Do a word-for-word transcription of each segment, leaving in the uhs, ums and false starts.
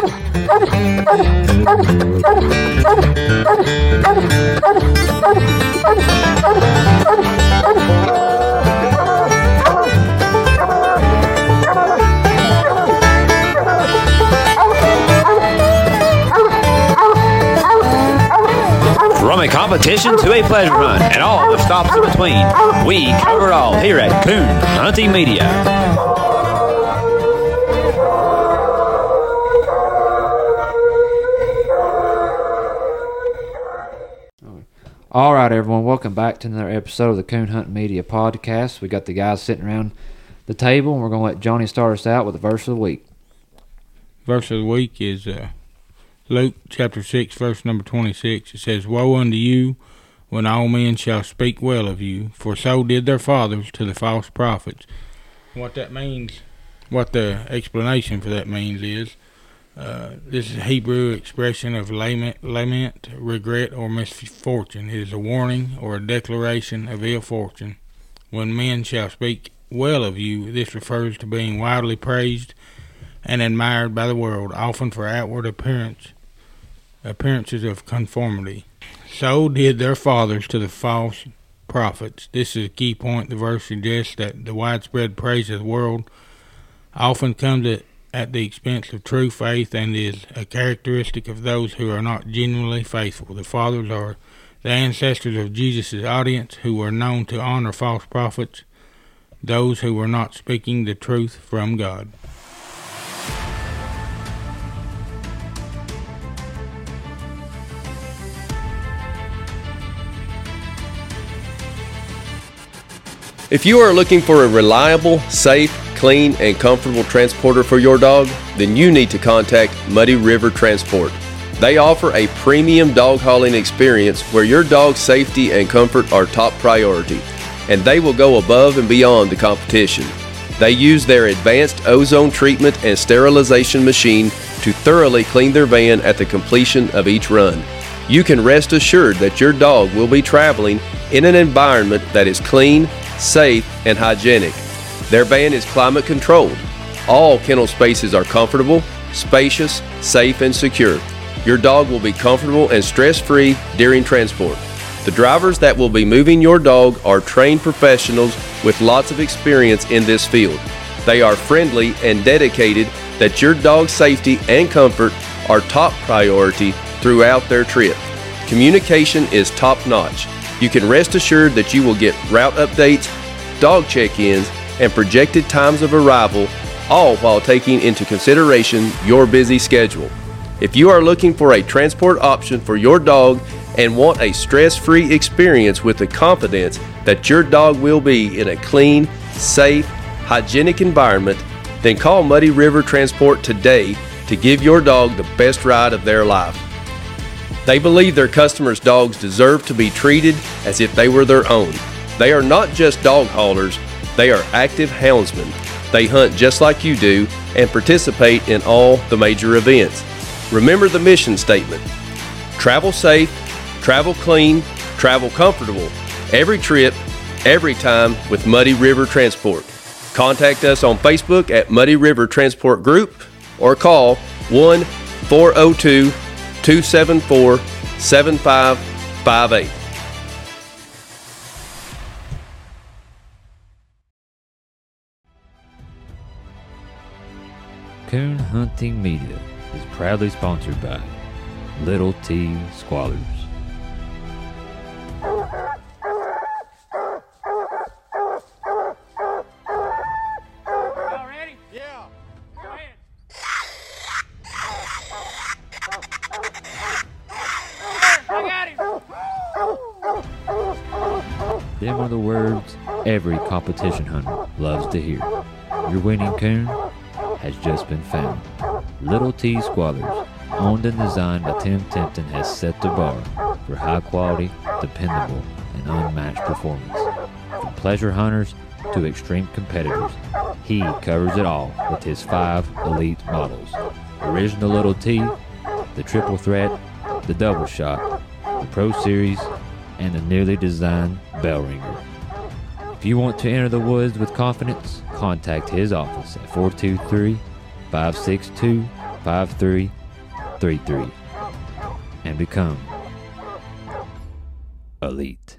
From a competition to a pleasure hunt and all the stops in between, we cover it all here at Coon Hunting Media. All right, everyone, welcome back to another episode of the Coon Hunting Media podcast. We got the guys sitting around the table, and we're going to let Johnny start us out with the verse of the week. Verse of the week is uh, Luke chapter six, verse number twenty-six. It says, "Woe unto you when all men shall speak well of you, for so did their fathers to the false prophets." What that means, what the explanation for that means is, uh, this is a Hebrew expression of lament, lament, regret, or misfortune. It is a warning or a declaration of ill fortune. When men shall speak well of you, this refers to being widely praised and admired by the world, often for outward appearance, appearances of conformity. So did their fathers to the false prophets. This is a key point. The verse suggests that the widespread praise of the world often comes at, at the expense of true faith and is a characteristic of those who are not genuinely faithful. The fathers are the ancestors of Jesus' audience, who were known to honor false prophets, those who were not speaking the truth from God. If you are looking for a reliable, safe, clean, and comfortable transporter for your dog, then you need to contact Muddy River Transport. They offer a premium dog hauling experience where your dog's safety and comfort are top priority, and they will go above and beyond the competition. They use their advanced ozone treatment and sterilization machine to thoroughly clean their van at the completion of each run. You can rest assured that your dog will be traveling in an environment that is clean, safe, and hygienic. Their van is climate controlled. All kennel spaces are comfortable, spacious, safe, and secure. Your dog will be comfortable and stress-free during transport. The drivers that will be moving your dog are trained professionals with lots of experience in this field. They are friendly and dedicated that your dog's safety and comfort are top priority throughout their trip. Communication is top-notch. You can rest assured that you will get route updates, dog check-ins, and projected times of arrival, all while taking into consideration your busy schedule. If you are looking for a transport option for your dog and want a stress-free experience with the confidence that your dog will be in a clean, safe, hygienic environment, then call Muddy River Transport today to give your dog the best ride of their life. They believe their customers' dogs deserve to be treated as if they were their own. They are not just dog haulers, they are active houndsmen. They hunt just like you do and participate in all the major events. Remember the mission statement: travel safe, travel clean, travel comfortable. Every trip, every time with Muddy River Transport. Contact us on Facebook at Muddy River Transport Group or call one four zero two, two seven four, seven five five eight. Coon Hunting Media is proudly sponsored by Little T Squallers. Y'all ready? Yeah. Go ahead. I got him. Them are the words every competition hunter loves to hear. Your winning coon has just been found. Little T Squallers, owned and designed by Tim Tempton, has set the bar for high quality, dependable, and unmatched performance. From pleasure hunters to extreme competitors, he covers it all with his five elite models: Original Little T, the Triple Threat, the Double Shot, the Pro Series, and the newly designed Bell Ringer. If you want to enter the woods with confidence, contact his office at four two three, five six two, five three three three and become elite.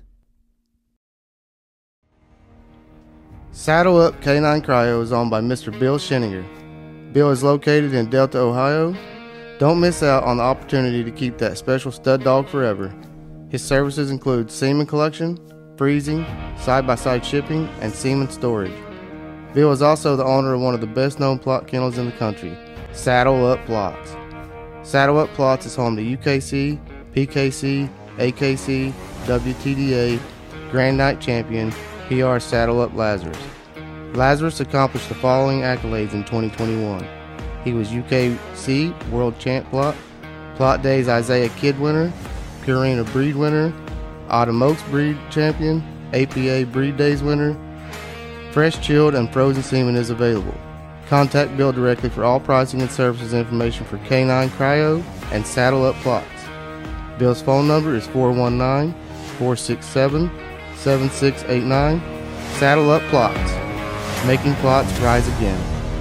Saddle Up Canine Cryo is owned by Mister Bill Scheninger. Bill is located in Delta, Ohio. Don't miss out on the opportunity to keep that special stud dog forever. His services include semen collection, freezing, side-by-side shipping, and semen storage. Bill is also the owner of one of the best-known plot kennels in the country, Saddle Up Plots. Saddle Up Plots is home to U K C, P K C, A K C, W T D A, Grand Night Champion, P R Saddle Up Lazarus. Lazarus accomplished the following accolades in twenty twenty-one. He was U K C World Champ Plot, Plot Days Isaiah Kid winner, Purina Breed winner, Autumn Oaks Breed Champion, A P A Breed Days winner. Fresh, chilled, and frozen semen is available. Contact Bill directly for all pricing and services information for Canine Cryo and Saddle Up Plots. Bill's phone number is four one nine, four six seven, seven six eight nine. Saddle Up Plots, making plots rise again.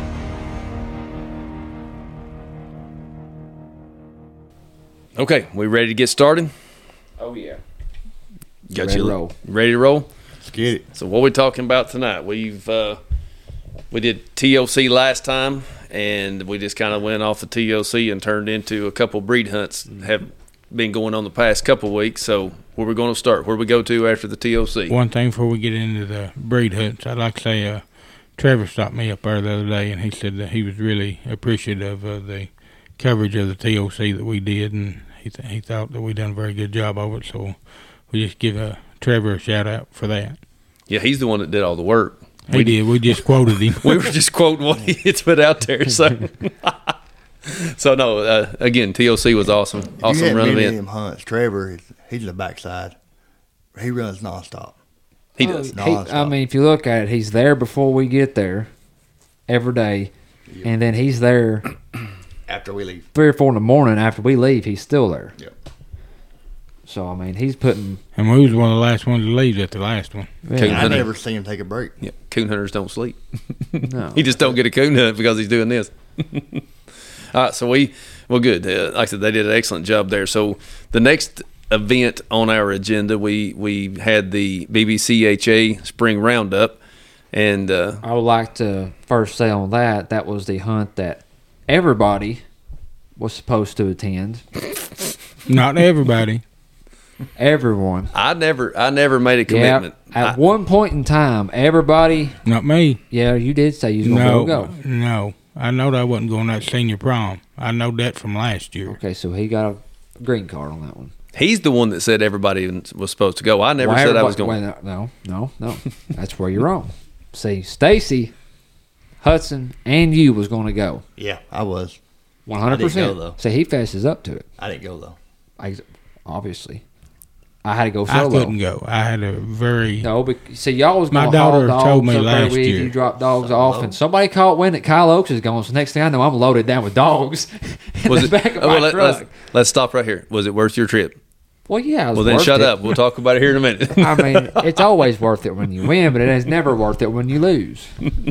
Okay, we ready to get started? Oh, yeah. Got Ready you to roll. Ready to roll? Let's get it. So what we talking about tonight? We've uh, we did T O C last time, and we just kind of went off the T O C and turned into a couple breed hunts have been going on the past couple weeks. So where we going to start? Where we go to after the T O C? One thing before we get into the breed hunts, I'd like to say uh, Trevor stopped me up there the other day, and he said that he was really appreciative of the coverage of the T O C that we did, and he th- he thought that we done a very good job of it. So we just give uh, Trevor a shout out for that. Yeah, he's the one that did all the work. He we did. We just quoted him. We were just quoting what he had put out there. So, so no. Uh, again, T O C was awesome. Awesome you run of event. him hunts. Trevor, he's, he's in the backside. He runs nonstop. He does. No, He, it's I not. mean, if you look at it, he's there before we get there every day, and then he's there After we leave. three or four in the morning after we leave. He's still there. Yep. So I mean, he's putting. And we was one of the last ones to leave at the last one. Yeah, Coon I hunter. never seen him take a break. Yeah, coon hunters don't sleep. no. He just don't get a coon hunt because he's doing this. All right, so we, well, good. Uh, like I said, they did an excellent job there. So the next event on our agenda, we we had the B B C H A Spring Roundup, and uh, I would like to first say on that that was the hunt that everybody was supposed to attend. Not everybody. Everyone. I never I never made a commitment. Yeah. At I- one point in time, everybody. Not me. Yeah, you did say you was No, gonna go. no. I know that I wasn't going to that senior prom. I know that from last year. Okay, so he got a green card on that one. He's the one that said everybody was supposed to go. I never Well, said I was everybody- going. wait, no, no, no. That's where you're wrong. See, Stacy, Hudson, and you was going to go. Yeah, I was. one hundred percent. I didn't go, though. See, he faces up to it. I didn't go, though. I, obviously. I had to go I solo. couldn't go. I had a very. No, but see, y'all was My going to daughter haul dogs told me up there last with year. you, drop dogs off, and somebody caught wind that Kyle Oaks is going. So next thing I know, I'm loaded down with dogs in Was the it? back of oh, my well, let, truck. let's, let's stop right here. Was it worth your trip? Well, yeah. It was Well, then worth shut it. up. We'll talk about it here in a minute. I mean, it's always worth it when you win, but it is never worth it when you lose.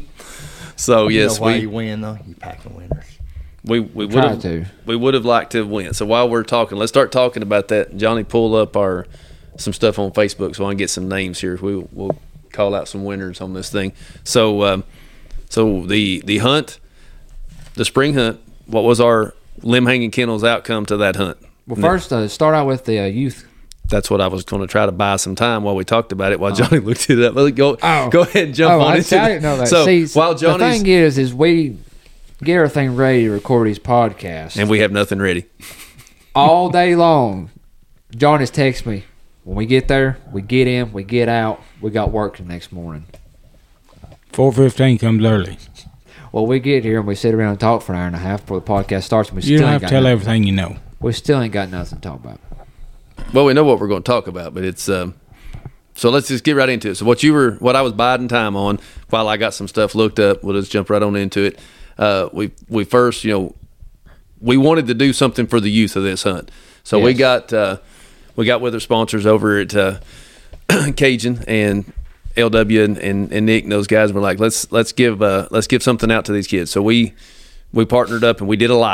So You yes, know why we you win, though? You packing winners. we we would Tried have to. we would have liked to have win. So while we're talking, let's start talking about that. Johnny, pull up our some stuff on Facebook so I can get some names here. We we'll call out some winners on this thing. So um, so the the hunt, the spring hunt. What was our limb hanging kennels outcome to that hunt? Well, first, uh, start out with the uh, youth. That's what I was going to try to buy some time while we talked about it. While Johnny looked it up, Well, go Oh. go ahead and jump Oh, on I, into I that. didn't know that. So See, while the Johnny's thing is, is we get everything ready to record his podcast, and we have nothing ready. all day long. Johnny's text me when we get there. We get in, we get out. We got work the next morning. four fifteen comes early. Well, we get here and we sit around and talk for an hour and a half before the podcast starts. And we You still don't ain't have to got tell nothing. everything you know. We still ain't got nothing to talk about. Well, we know what we're going to talk about, but it's um, so let's just get right into it. So what you were, what I was biding time on while I got some stuff looked up, we'll just jump right on into it. Uh, we we first, you know, we wanted to do something for the youth of this hunt, so we Yes. got uh, we got with our sponsors over at uh, Cajun and L W and, and, and Nick and those guys were like, let's let's give uh, let's give something out to these kids. So we we partnered up and we did a lot.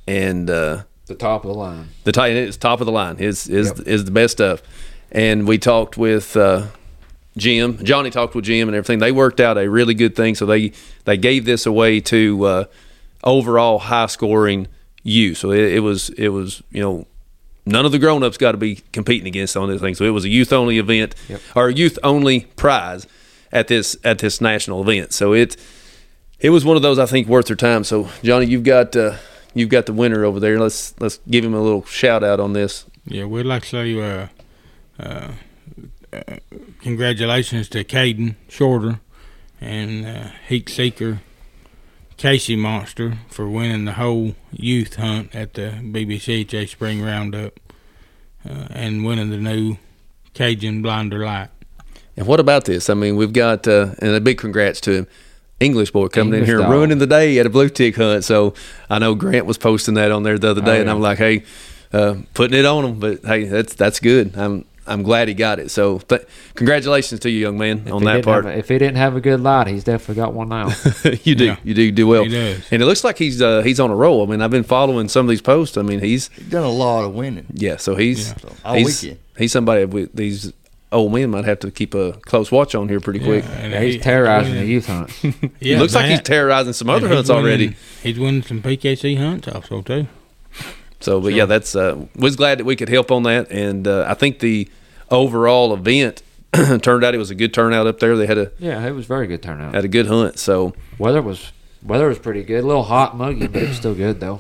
and uh, The top of the line. the tight is top of the line. is is Yep. is the best stuff. And we talked with uh, Jim. Johnny talked with Jim and everything. They worked out a really good thing. So they they gave this away to uh, overall high scoring youth. So it, it was it was you know. None of the grown-ups got to be competing against on this thing. So it was a youth-only event, Yep. or a youth-only prize at this at this national event. So it it was one of those I think worth their time. So Johnny, you've got uh, you've got the winner over there. Let's let's give him a little shout out on this. Yeah, we'd like to say uh, uh, uh, congratulations to Caden Shorter and uh, Heat Seeker Casey Monster for winning the whole youth hunt at the B B C H A Spring Roundup uh, and winning the new Cajun Blinder Light. And what about this? I mean, we've got uh, and a big congrats to him. English boy coming English in here and dog. ruining the day at a blue tick hunt. So I know Grant was posting that on there the other day, Oh, and yeah. I'm like, hey, uh, putting it on him. But hey, that's that's good. I'm I'm glad he got it. So th- congratulations to you, young man, If on he that didn't part. have a- if he didn't have a good light, he's definitely got one now. you do, Yeah. you do do well. He does. And it looks like he's uh, he's on a roll. I mean, I've been following some of these posts. I mean, he's He's done a lot of winning. yeah. So he's Yeah. So, all he's, weekend. he's somebody with these old men might have to keep a close watch on here pretty quick. and Yeah, he's he- terrorizing the winning- youth hunt. Yeah, Looks like he's that. terrorizing some And other he's hunts winning- already. He's winning some P K C hunts also too. So, but Sure. yeah, that's uh, was glad that we could help on that, and uh, I think the overall event turned out it was a good turnout up there. They had a Yeah, it was very good turnout. had a good hunt. So, Weather was weather was pretty good. A little hot, muggy, but it was still good though.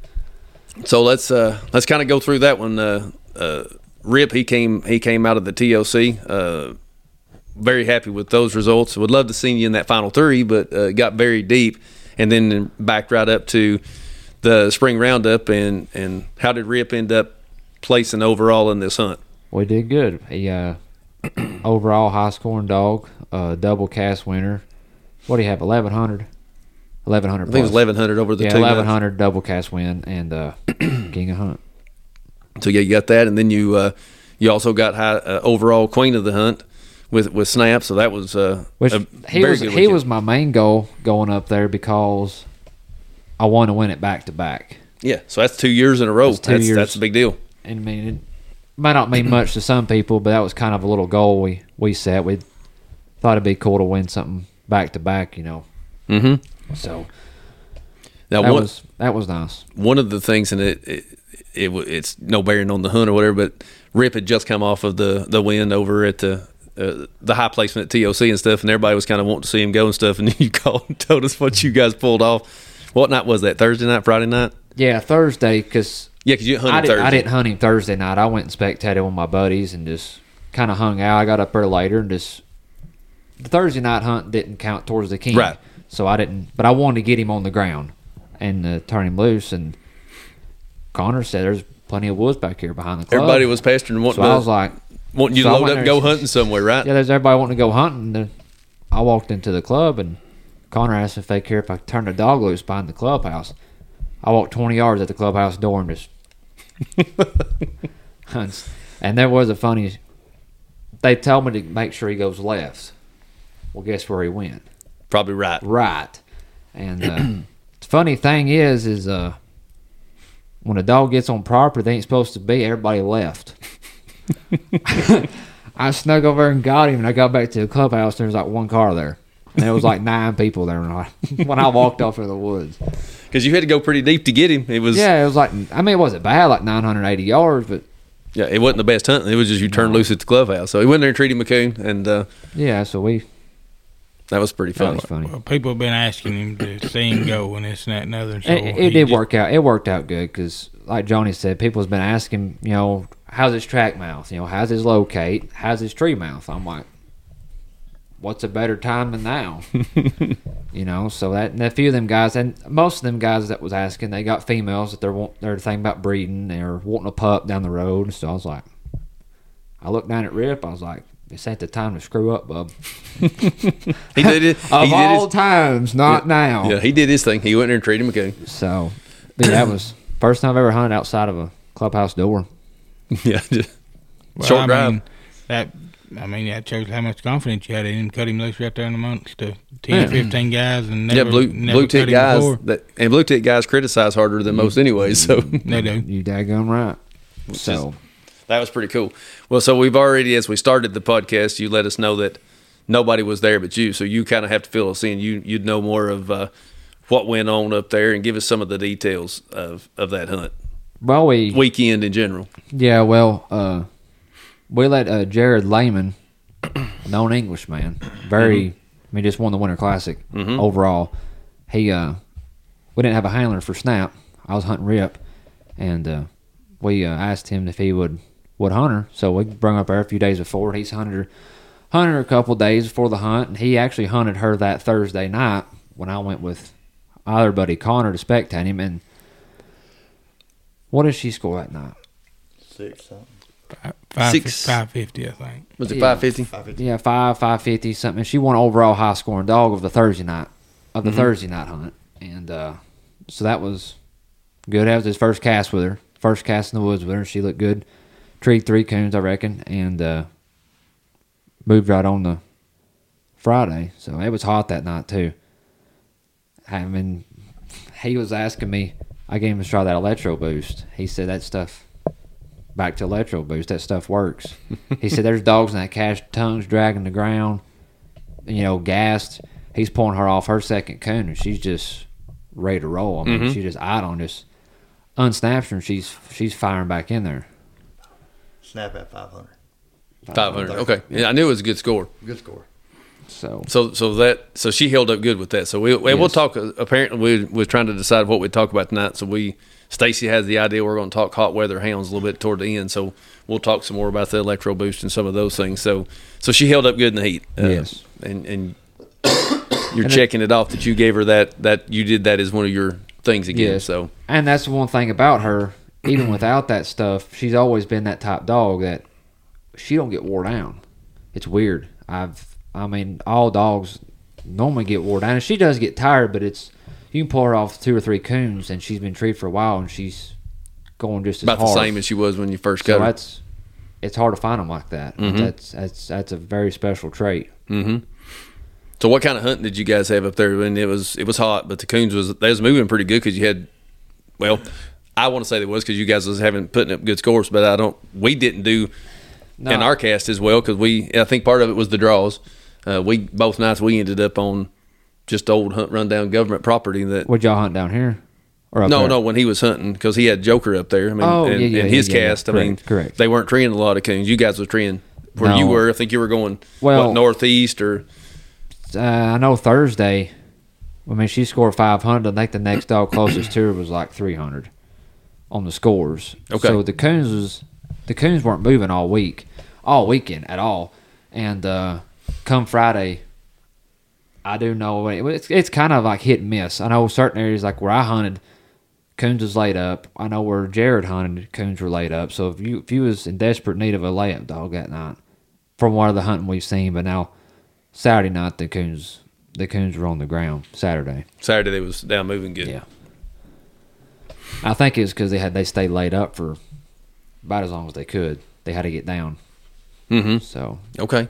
so let's uh, let's kind of go through that one. Uh, uh, Rip, he came he came out of the T O C. Uh, very happy with those results. Would love to see you in that final three, but uh, got very deep, and then backed right up to the spring roundup. And and how did Rip end up placing overall in this hunt? We did good. He uh, overall high scoring dog, uh, double cast winner. What do you have? Eleven hundred. Eleven hundred. I think it was eleven hundred over the Yeah, two. eleven hundred double cast win and uh, king of hunt. So yeah, you got that, and then you uh, you also got high, uh, overall queen of the hunt with with Snap. So that was uh, Which a he very was good he weekend. was my main goal going up there because I want to win it back to back. Yeah, so that's two years in a row. That's two That's years. that's a big deal. And I mean, it might not mean much to some people, but that was kind of a little goal we we set. We thought it'd be cool to win something back to back, you know. Mm-hmm. So Now that one was that was nice. one of the things, and it, it it wa- it's no bearing on the hunt or whatever, but Rip had just come off of the the win over at the. Uh, the high placement at T O C and stuff, and everybody was kind of wanting to see him go and stuff. And you called and told us what you guys pulled off. What night was that? Thursday night, Friday night? Yeah, Thursday because Yeah, because you hunted I, did, Thursday. I didn't hunt him Thursday night. I went and spectated with my buddies and just kind of hung out. I got up there later and just the Thursday night hunt didn't count towards the king, Right. So I didn't, but I wanted to get him on the ground and uh, turn him loose. And Connor said there's plenty of woods back here behind the club. Everybody was pestering, and wanting, So I to, was like, wanting you so to I load went up and there go and- hunting somewhere, right? yeah, there's everybody wanting to go hunting. And I walked into the club and Connor asked if they care if I turned the dog loose behind the clubhouse. I walked twenty yards at the clubhouse door and just hunts. And there was a funny. They told me to make sure he goes left. Well, guess where he went? Probably right. Right. And uh, the funny thing is, is uh, when a dog gets on property they ain't supposed to be, everybody left. I snuck over and got him, and I got back to the clubhouse, and there was like one car there. And there was like nine people there when I, when I walked off in the woods. Because you had to go pretty deep to get him. It was Yeah, it was like, I mean, it wasn't bad, like nine hundred eighty yards, but yeah, it wasn't the best hunting. It was just you turned loose at the clubhouse. So he went there and treated him a coon, and uh, yeah, so we, that was pretty that fun. was funny. Well, people have been asking him to see him go and this and that and other. And so It, it he did just- work out. It worked out good because, like Johnny said, people has been asking, you know, how's his track mouth? You know, how's his locate? How's his tree mouth? I'm like, what's a better time than now? You know, so that and a few of them guys, and most of them guys that was asking, they got females that they're want, they're thinking about breeding. They're wanting a pup down the road. So I was like, I looked down at Rip. I was like, this ain't the time to screw up, bub. He did it. Of he all did times, not now. his, yeah, he did his thing. He went there and treated him a coon. So, but yeah, that was first time I've ever hunted outside of a clubhouse door. Yeah, just Well, short I drive. mean, that I mean, that shows how much confidence you had in him. Cut him loose right there in amongst the ten, Yeah. fifteen guys, and never, yeah, blue never blue tick cut him guys before. that and blue tick guys criticize harder than most anyway. So They do. You daggone right. So that was pretty cool. Well, so we've already, as we started the podcast, you let us know that nobody was there but you. So you kind of have to fill us in. You you'd know more of uh, what went on up there and give us some of the details of, of that hunt well, we weekend in general. yeah, well, uh, we let uh, Jared Lehman, known Englishman, very. I mean, just won the Winter Classic overall. He uh, we didn't have a handler for Snap. I was hunting Rip, and uh, we uh, asked him if he would would hunt her. So we brought up her a few days before. He's hunted her, hunted her a couple days before the hunt, and he actually hunted her that Thursday night when I went with our other buddy Connor to spectate him. And what did she score that night? Six something. Five, five, Six. five fifty, I think. Was it Yeah. five fifty? Five fifty. Yeah, five, five fifty something. She won overall high scoring dog of the Thursday night of the Thursday night hunt, and uh, so that was good. That was his first cast with her, first cast in the woods with her. She looked good. Treed three coons, I reckon, and uh, moved right on the Friday. So it was hot that night too. I mean, he was asking me. I gave him a try that electro boost. He said that stuff. Back to electro boost, that stuff works. He said there's dogs in that cache, tongues dragging the ground, you know, gassed. He's pulling her off her second coon, and she's just ready to roll. I mean, Mhm. she just eyed on just unsnaps her, and she's she's firing back in there. Snap at five hundred. Five hundred. Okay, yeah, I knew it was a good score. Good score. So So so that so she held up good with that. So we we we'll Yes. talk. uh, Apparently, we we're trying to decide what we talk about tonight. So we Stacy has the idea we're going to talk hot weather hounds a little bit toward the end. So we'll talk some more about the electro boost and some of those things. So so she held up good in the heat. Uh, Yes. and and you're And it- checking it off that you gave her that that you did that as one of your things again. Yes. So And that's the one thing about her. Even without that stuff, she's always been that type dog that she don't get wore down. It's weird. I've, I mean, all dogs normally get wore down. And she does get tired, but it's you can pull her off two or three coons, and she's been treated for a while, and she's going just as about hard. the same as she was when you first So got her. that's it's hard to find them like that. Mhm. That's that's that's a very special trait. Mm-hmm. So what kind of hunting did you guys have up there? And it was it was hot, but the coons was they was moving pretty good because you had, well, I want to say it was because you guys was having putting up good scores, but I don't. We didn't do No. in our cast as well because we. I think part of it was the draws. Uh, we both nights we ended up on just old hunt rundown government property that. Would y'all hunt down here? Or up No, there? no, when he was hunting because he had Joker up there. I mean, Oh, and, yeah, yeah, and his yeah, yeah, yeah. cast. I mean, Correct, correct. they weren't treeing a lot of coons. You guys was treeing where you No. were. I think you were going Well- what, northeast or. Uh, I know Thursday. I mean, she scored five hundred. I think the next dog closest to her was like three hundred on the scores. Okay. So the coons was the coons weren't moving all week, all weekend at all. And uh, come Friday, I do know it- it's it's kind of like hit and miss. I know certain areas like where I hunted, coons was laid up. I know where Jared hunted, coons were laid up. So if you if you was in desperate need of a layup dog that night, from one of the hunting we've seen, but now Saturday night the coons the coons were on the ground. Saturday, Saturday they was down moving good. yeah. I think it's because they had they stayed laid up for about as long as they could. They had to get down. Mm-hmm. So Okay.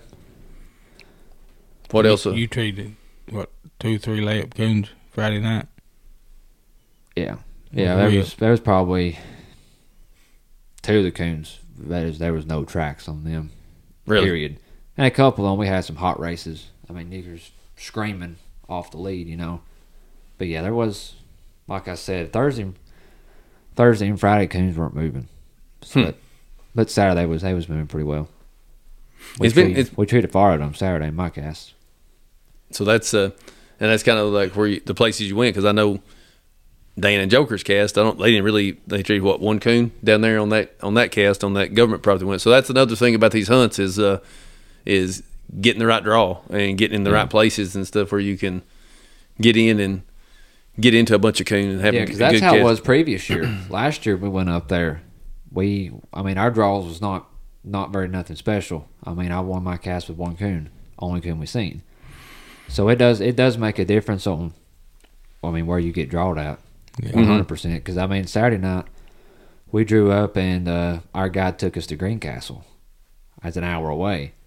What you, else? uh, You treated, what, two, three layup coons Friday night? yeah, yeah. Well, There yeah. was there was probably two of the coons. That is, there was no tracks on them. Really? Period. And a couple of them, we had some hot races. I mean, niggers screaming off the lead, you know. But yeah, there was, like I said, Thursday, Thursday and Friday coons weren't moving, so Hmm. but, but Saturday was they was moving pretty well. We It's been- treated, it's- we treated fire at them Saturday in my cast. So that's uh, and that's kind of like where you, the places you went because I know Dan and Joker's cast. I don't. They didn't really. They treated what one coon down there on that on that cast on that government property went. So that's another thing about these hunts is uh, is getting the right draw and getting in the Yeah. right places and stuff where you can get in and get into a bunch of coon and have Yeah, a, because a that's good how cast. it was previous year. Last year we went up there. We, I mean, our draws was not not very nothing special. I mean, I won my cast with one coon, only coon we seen. So it does it does make a difference on, I mean, where you get drawed at, one hundred percent. Because I mean, Saturday night we drew up and uh, our guide took us to Greencastle. That's an hour away,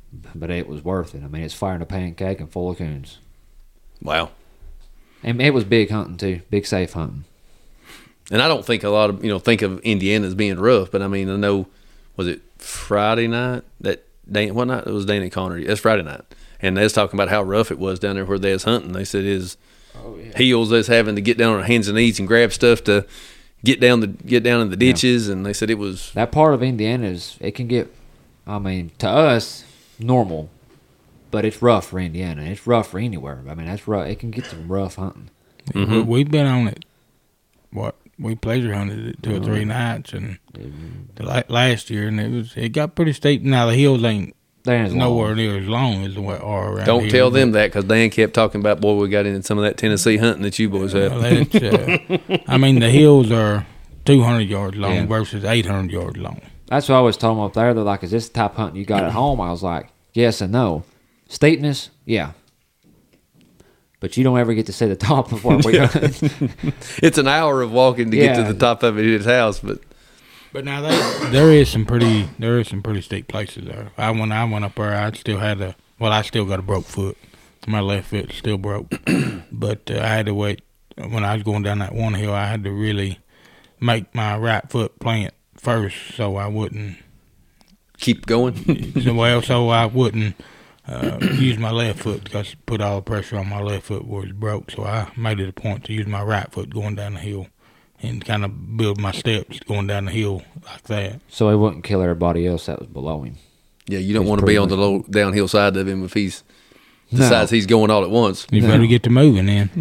but it was worth it. I mean, it's firing a pancake and full of coons. Wow. And it was big hunting too, big safe hunting. And I don't think a lot of, you know, think of Indiana as being rough, but I mean, I know, was it Friday night that Dan, what night? It was Danny Connery. That's Friday night. And they was talking about how rough it was down there where they was hunting. They said his oh, yeah. heels, they was having to get down on hands and knees and grab stuff to get down the get down in the ditches. Yeah. And they said it was that part of Indiana is it can get, I mean, to us normal, but it's rough for Indiana. It's rough for anywhere. I mean, that's rough. It can get some rough hunting. Mm-hmm. We've been on it. What we pleasure hunted it two mm-hmm. or three nights, and mm-hmm. the, last year, and it was it got pretty steep. Now the hills ain't nowhere long. near as long as what are around Don't here, tell them that, because Dan kept talking about, boy, we got into some of that Tennessee hunting that you boys have. Well, uh, I mean, the hills are two hundred yards long yeah. versus eight hundred yards long. That's what I always told them up there. They're like, "Is this the type of hunting you got at home?" I was like, "Yes and no. Steepness, yeah." But you don't ever get to see the top of where we yeah. It's an hour of walking to yeah. get to the top of his house, but but now they, there is some pretty there is some pretty steep places there. I when I went up there, I still had a well, I still got a broke foot. My left foot still broke, but uh, I had to wait when I was going down that one hill. I had to really make my right foot plant first, so I wouldn't keep going. so, well, so I wouldn't. Uh, use my left foot because put all the pressure on my left foot where it's broke. So I made it a point to use my right foot going down the hill and kind of build my steps going down the hill like that. So he wouldn't kill everybody else that was below him. Yeah, you don't want to be on the low downhill side of him if he's decides no. he's going all at once. You no. better get to moving then.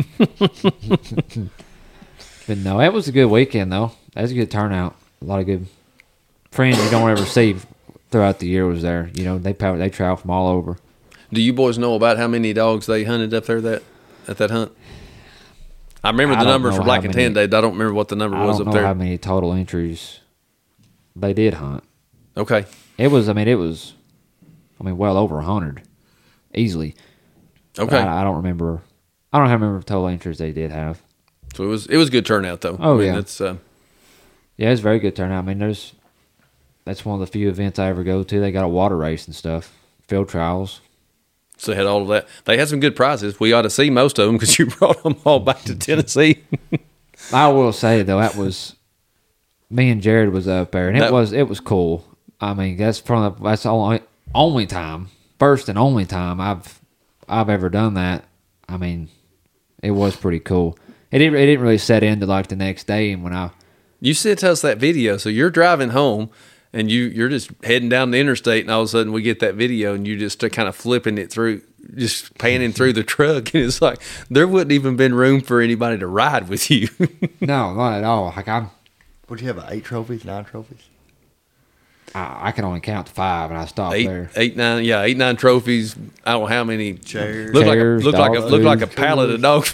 But no, it was a good weekend though. That was a good turnout. A lot of good friends you don't ever see throughout the year was there. You know, they they travel from all over. Do you boys know about how many dogs they hunted up there that at that hunt? I remember the I numbers for Black and Tan Day. I don't remember what the number I was don't up know there. How many total entries they did hunt? Okay, it was. I mean, it was. I mean, well over a hundred, easily. Okay, I, I don't remember. I don't remember total entries they did have. So it was. It was a good turnout though. Oh I mean, yeah, that's. Uh, yeah, it's a very good turnout. I mean, there's. That's one of the few events I ever go to. They got a water race and stuff, field trials. So they had all of that. They had some good prizes. We ought to see most of them because you brought them all back to Tennessee. I will say though, that was me and Jared was up there, and it that, was it was cool. I mean, that's from the, that's the only only time, first and only time I've I've ever done that. I mean, it was pretty cool. It didn't it didn't really set into like the next day, and when I you sent us that video, so you're driving home. And you, you're just heading down the interstate, and all of a sudden we get that video, and you just kind of flipping it through, just panning through the truck, and it's like there wouldn't even been room for anybody to ride with you. No, not at all. Like I'm. What do you have? Eight trophies, nine trophies? I, I can only count to five, and I stopped eight, there. Eight, nine, yeah, eight, nine trophies. I don't know how many chairs. Looked chairs, like a, looked like a looked like a pallet of dog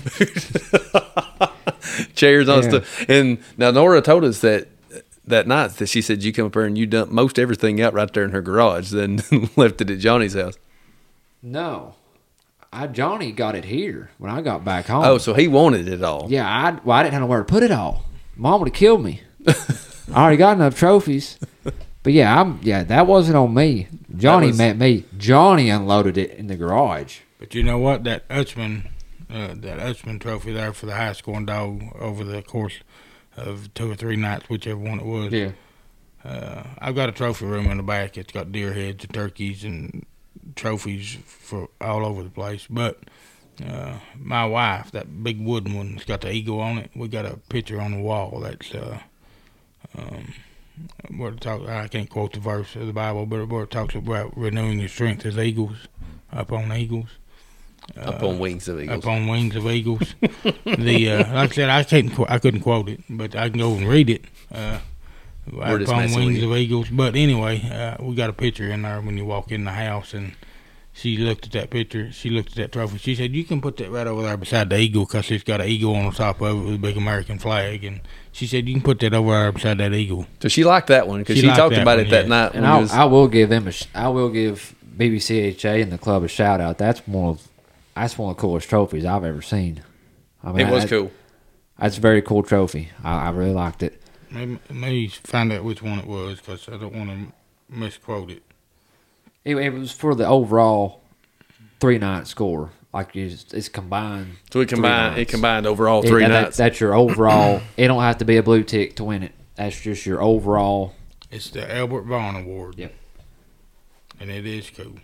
food. Chairs on yeah. stuff. And now Nora told us that. That night, that she said you come up here and you dumped most everything out right there in her garage, then left it at Johnny's house. No, I Johnny got it here when I got back home. Oh, so he wanted it all. Yeah, I well, I didn't have nowhere to put it all. Mom would have killed me. I already got enough trophies. But yeah, I'm yeah, that wasn't on me. Johnny was, met me. Johnny unloaded it in the garage. But you know what? That Utchman, uh, that Utchman trophy there for the high scoring dog over the course of two or three nights, whichever one it was. Yeah. Uh, I've got a trophy room in the back. It's got deer heads and turkeys and trophies for all over the place. But uh, my wife, that big wooden one, it's got the eagle on it. We got a picture on the wall that's uh, um, where it talk, I can't quote the verse of the Bible, but where it talks about renewing your strength as eagles, up on eagles. Uh, up on wings of eagles. Up on wings of eagles. the uh, like I said, I can't, I couldn't quote it, but I can go and read it. Uh, We're up on wings of eagles. But anyway, uh, we got a picture in there when you walk in the house, and she looked at that picture. She looked at that trophy. She said, "You can put that right over there beside the eagle because it's got an eagle on the top of it with a big American flag." And she said, "You can put that over there beside that eagle." So she liked that one because she, she talked about one, it that yeah. night. And I, was, I will give them a, I will give B B C H A and the club a shout out. That's one of That's one of the coolest trophies I've ever seen. I mean, it was that, cool. That's a very cool trophy. I, I really liked it. Maybe, maybe find out which one it was because I don't want to misquote it. It, it was for the overall three night score. Like it's, it's combined. So it three combined. It nights. combined overall It- three that- nights. That's your overall. It don't have to be a blue tick to win it. That's just your overall. It's the Albert Vaughn Award. Yep. And it is cool.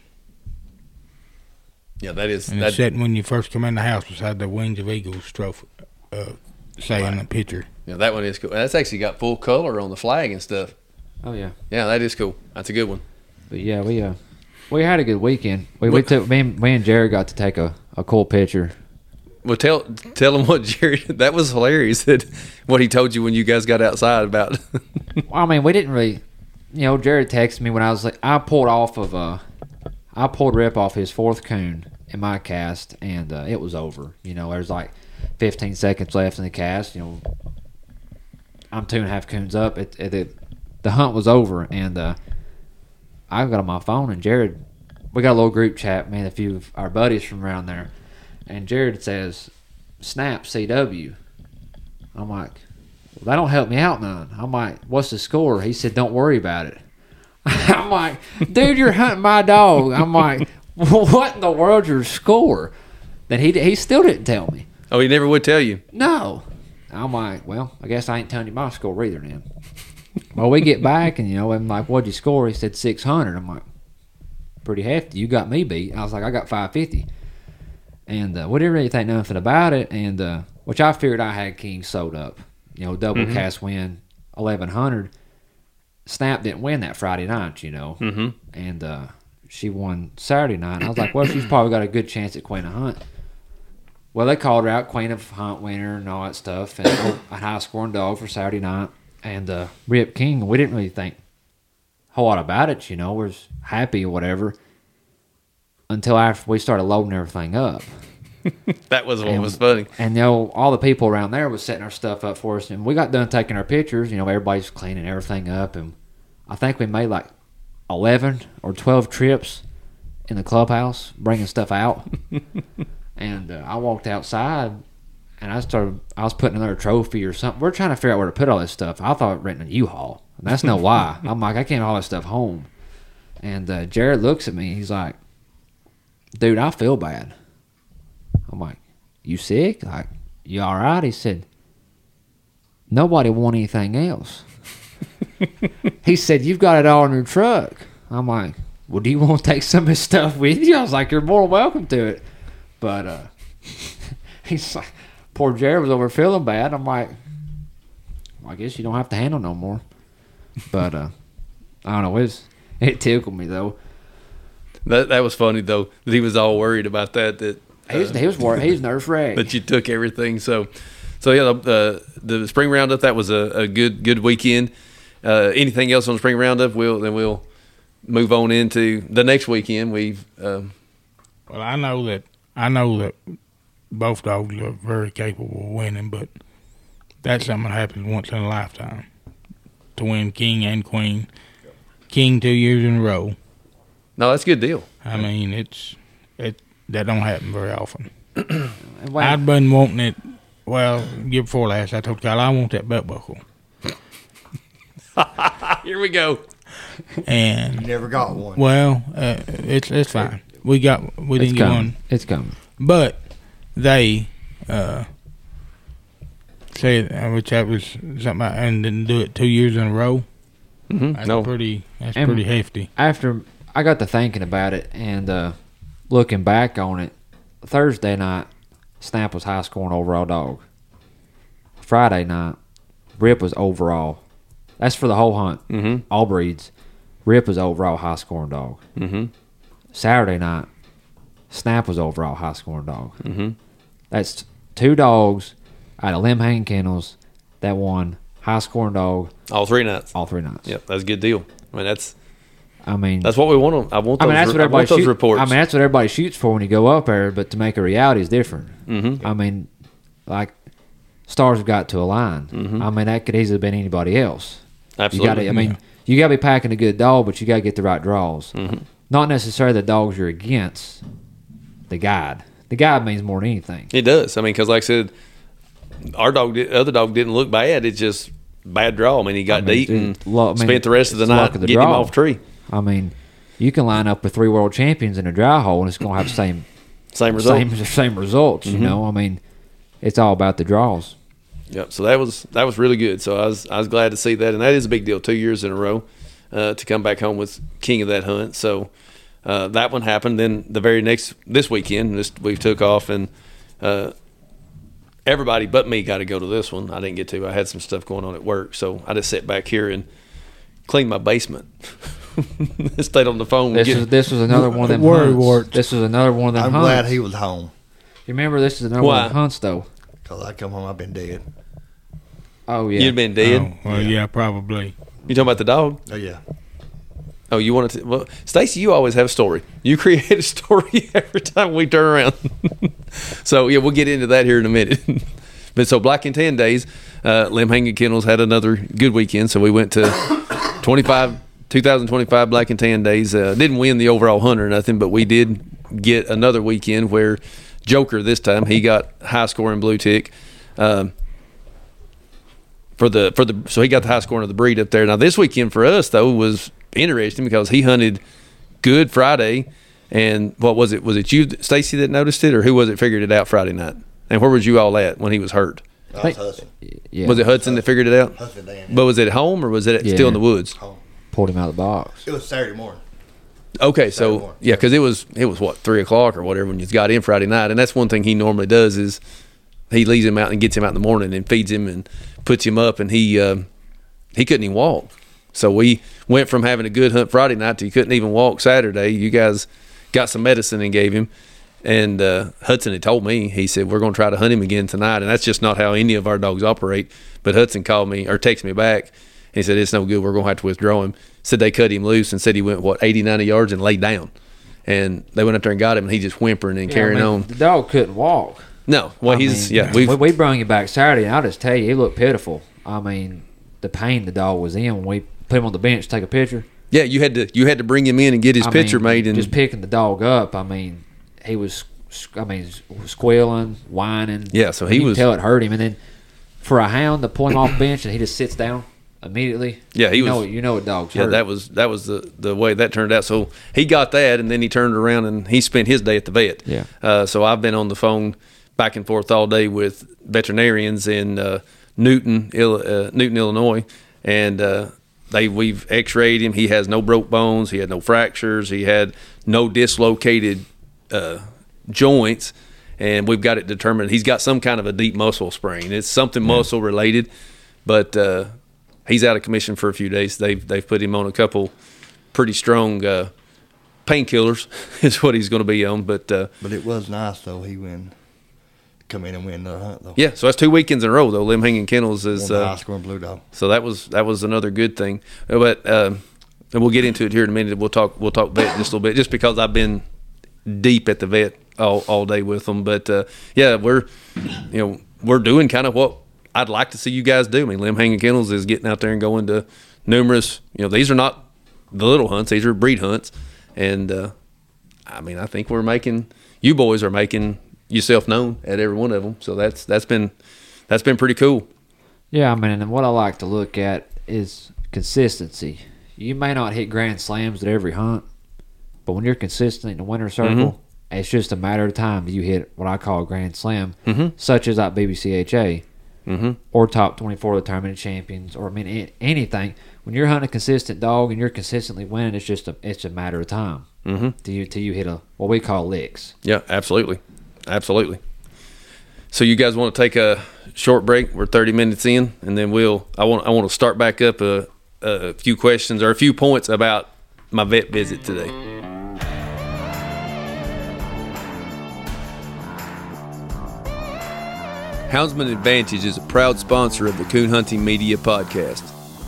yeah, that is. And That, it's sitting when you first come in the house beside the Wings of Eagles trophy, uh, saying the picture. yeah, that one is cool. That's actually got full color on the flag and stuff. Oh yeah. Yeah, that is cool. That's a good one. But yeah, we uh we had a good weekend. We we took me and, me and Jared got to take a, a cool picture. Well, tell tell him what Jerry. That was hilarious. That what he told you when you guys got outside about. Well, I mean, we didn't really, you know. Jared texted me when I was like, I pulled off of uh, I pulled Rip off his fourth coon in my cast, and uh, it was over. You know, there's like fifteen seconds left in the cast. You know, I'm two and a half coons up. It, it, it the hunt was over, and uh, I got on my phone, and Jared, we got a little group chat, man. A few of our buddies from around there, and Jared says, "Snap C W." I'm like, well, that don't help me out none. I'm like, what's the score? He said, don't worry about it. I'm like, dude, you're hunting my dog. I'm like, well, what in the world's your score? Then he he still didn't tell me. Oh, he never would tell you. No. I'm like, well, I guess I ain't telling you my score either then. Well, we get back, and, you know, I'm like, what'd you score? He said six hundred. I'm like, pretty hefty. You got me beat. I was like, I got five fifty. And uh, we didn't really think nothing about it, and uh, which I figured I had King sewed up. You know, double Mm-hmm. cast win, eleven hundred. Snap didn't win that Friday night, you know. Mm-hmm. And uh, she won Saturday night. And I was like, well, she's probably got a good chance at Queen of Hunt. Well, they called her out, Queen of Hunt winner and all that stuff, and a high-scoring dog for Saturday night. And uh, Rip King, we didn't really think a whole lot about it, you know. We was happy or whatever until after we started loading everything up. That was what And- was funny. And, you know, all the people around there was setting our stuff up for us. And we got done taking our pictures. You know, everybody's cleaning everything up. And I think we made like eleven or twelve trips in the clubhouse, bringing stuff out. And uh, I walked outside, and I started, I was putting another trophy or something. We're trying to figure out where to put all this stuff. I thought renting a U-Haul. And that's no lie. I'm like, I can't haul this stuff home. And uh, Jared looks at me. He's like, dude, I feel bad. I'm like, you sick? Like, you all right? He said, nobody want anything else. He said, you've got it all in your truck. I'm like, well, do you want to take some of this stuff with you? I was like, you're more welcome to it. But uh, he's like, poor Jared was over feeling bad. I'm like, well, I guess you don't have to handle no more. But uh, I don't know. It, was, it tickled me, though. That that was funny though. That he was all worried about that. That He was, he was worried. He was nervous wrecked. that you took everything. So, so yeah, the the spring roundup, that was a, a good good weekend. Uh, anything else on the spring roundup? We'll then we'll move on into the next weekend. We've um, Well, I know that I know that both dogs are very capable of winning, but that's something that happens once in a lifetime to win King and Queen. King two years in a row. no, that's a good deal. I mean, it's it that don't happen very often. And when- I'd been wanting it. Well, year before last, I told Kyle I want that belt buckle, Here we go. and You never got one. well, uh, it's it's fine. We got we it's didn't get coming. one, It's coming. but they uh, said uh, which that was something, I, and didn't do it two years in a row. Mm-hmm. That's No, pretty. That's And- pretty hefty. After I got to thinking about it and uh, looking back on it, Thursday night, Snap was high scoring overall dog. Friday night, Rip was overall. That's for the whole hunt. Mhm. All breeds. Rip was overall high scoring dog. Mm-hmm. Saturday night, Snap was overall high scoring dog. Mm-hmm. That's two dogs out of Lim Hang Kennels that won high scoring dog All three nights. all three nights. Yep, that's a good deal. I mean, that's I mean, that's what we want. To, I want. I Those, mean, that's what I everybody want those shoot- reports. I mean, that's what everybody shoots for when you go up there. But to make a reality is different. Mhm. I mean, like stars have got to align. Mhm. I mean, that could easily have been anybody else. Absolutely. You got to. I mean, you got to be packing a good dog, but you got to get the right draws. Mhm. Not necessarily the dogs you're against. The guide. The guide means more than anything. It does. I mean, because like I said, our dog, did, other dog didn't look bad. It's just bad draw. I mean, he got I mean, deep dude, and lo- I mean, spent the rest of the it's luck night of the getting him draw. off tree. I mean, you can line up with three world champions in a dry hole, and it's going to have the same Same result. same, same results. Mm-hmm. You know, I mean, it's all about the draws. Yep. So that was that was really good. So I was I was glad to see that, and that is a big deal. Two years in a row uh, to come back home with king of that hunt. So uh, that one happened. Then the very next this weekend, this we took off, and uh, everybody but me got to go to this one. I didn't get to. I had some stuff going on at work, so I just sat back here and cleaned my basement. Stayed on the phone. This getting, was this was another one of them Worry hunts. warts. This was another one of them I'm hunts. glad he was home You remember this is another Why? one of them hunts though. because I come home, I've been dead. Oh yeah. You'd been dead. Oh, well, yeah. probably. You talking about the dog? Oh yeah. Oh, you wanted to? Well, Stacy, you always have a story. You create a story every time we turn around. So yeah, we'll get into that here in a minute. But so Black and Tan days, uh, Limhanging Kennels had another good weekend. So we went to twenty-five, twenty twenty-five Black and Tan days. Uh, didn't win the overall hunt or nothing, but we did get another weekend where Joker this time he got high scoring blue tick. Um, for the for the so he got the high scoring of the breed up there. Now this weekend for us though was interesting because he hunted good Friday, and what was it? Was it you, Stacy, that noticed it, or who was it figured it out Friday night? And where was you all at when he was hurt? I was Hudson. Yeah. Was it Hudson that figured it out? Hudson Dan. But was it at home or was it Yeah. still in the woods? Home. Pulled him out of the box. It was Saturday morning. Okay, Saturday so morning. yeah, because it was it was what three o'clock or whatever when you got in Friday night, and that's one thing he normally does is he leaves him out and gets him out in the morning and feeds him and puts him up, and he um, he couldn't even walk. So we went from having a good hunt Friday night to he couldn't even walk Saturday. You guys got some medicine and gave him, and uh, Hudson had told me, he said, we're going to try to hunt him again tonight, and that's just not how any of our dogs operate. But Hudson called me or texted me back. He said, it's no good. We're going to have to withdraw him. Said they cut him loose and said he went, what, eighty, ninety yards and laid down. And they went up there and got him, and he just whimpering and Yeah, carrying I mean, on. The dog couldn't walk. No, well, I he's, mean, yeah. we, We've, we brought him back Saturday, and I'll just tell you, he looked pitiful. I mean, the pain the dog was in when we put him on the bench to take a picture. yeah, you had to you had to bring him in and get his I picture mean, made. And just picking the dog up. I mean, he was, I mean, squealing, whining. Yeah, so he you could was- tell it hurt him. And then for a hound to pull him off bench and he just sits down immediately. Yeah, he you was- Know, you know a dog's Yeah, hurt. that was that was the, the way that turned out. So he got that, and then he turned around and he spent his day at the vet. Yeah. Uh, so I've been on the phone back and forth all day with veterinarians in uh, Newton, Ill- uh, Newton, Illinois, and uh, they we've X-rayed him. He has no broke bones. He had no fractures. He had no dislocated uh, joints, and we've got it determined. He's got some kind of a deep muscle sprain. It's something muscle related, but. Uh, He's out of commission for a few days. They've they've put him on a couple pretty strong uh, painkillers. Is what he's going to be on. But uh, But it was nice though. He win, come in and win another hunt though. yeah, so that's two weekends in a row though. Limhanging Kennels Won is the uh, high scoring blue dog. so that was that was another good thing. Uh, But uh, and we'll get into it here in a minute. We'll talk we'll talk vet just a little bit, just because I've been deep at the vet all all day with them. But uh, yeah, we're you know we're doing kind of what I'd like to see you guys do. I mean, Limhanging Kennels is getting out there and going to numerous, you know, these are not the little hunts, these are breed hunts. And, uh, I mean, I think we're making, you boys are making yourself known at every one of them. So that's, that's been, that's been pretty cool. Yeah, I mean, and what I like to look at is consistency. You may not hit grand slams at every hunt, but when you're consistent in the winner's circle, Mm-hmm. it's just a matter of time that you hit what I call a grand slam, Mhm. such as at B B C H A. Mm-hmm. Or top twenty-four of the tournament champions, or I mean a- anything. When you're hunting a consistent dog and you're consistently winning, it's just a it's a matter of time. Mm-hmm. Till you till you hit a what we call licks. Yeah, absolutely. Absolutely. So you guys want to take a short break? We're thirty minutes in, and then we'll, I want, I want to start back up a, a few questions or a few points about my vet visit today. Houndsman Advantage is a proud sponsor of the Coon Hunting Media Podcast.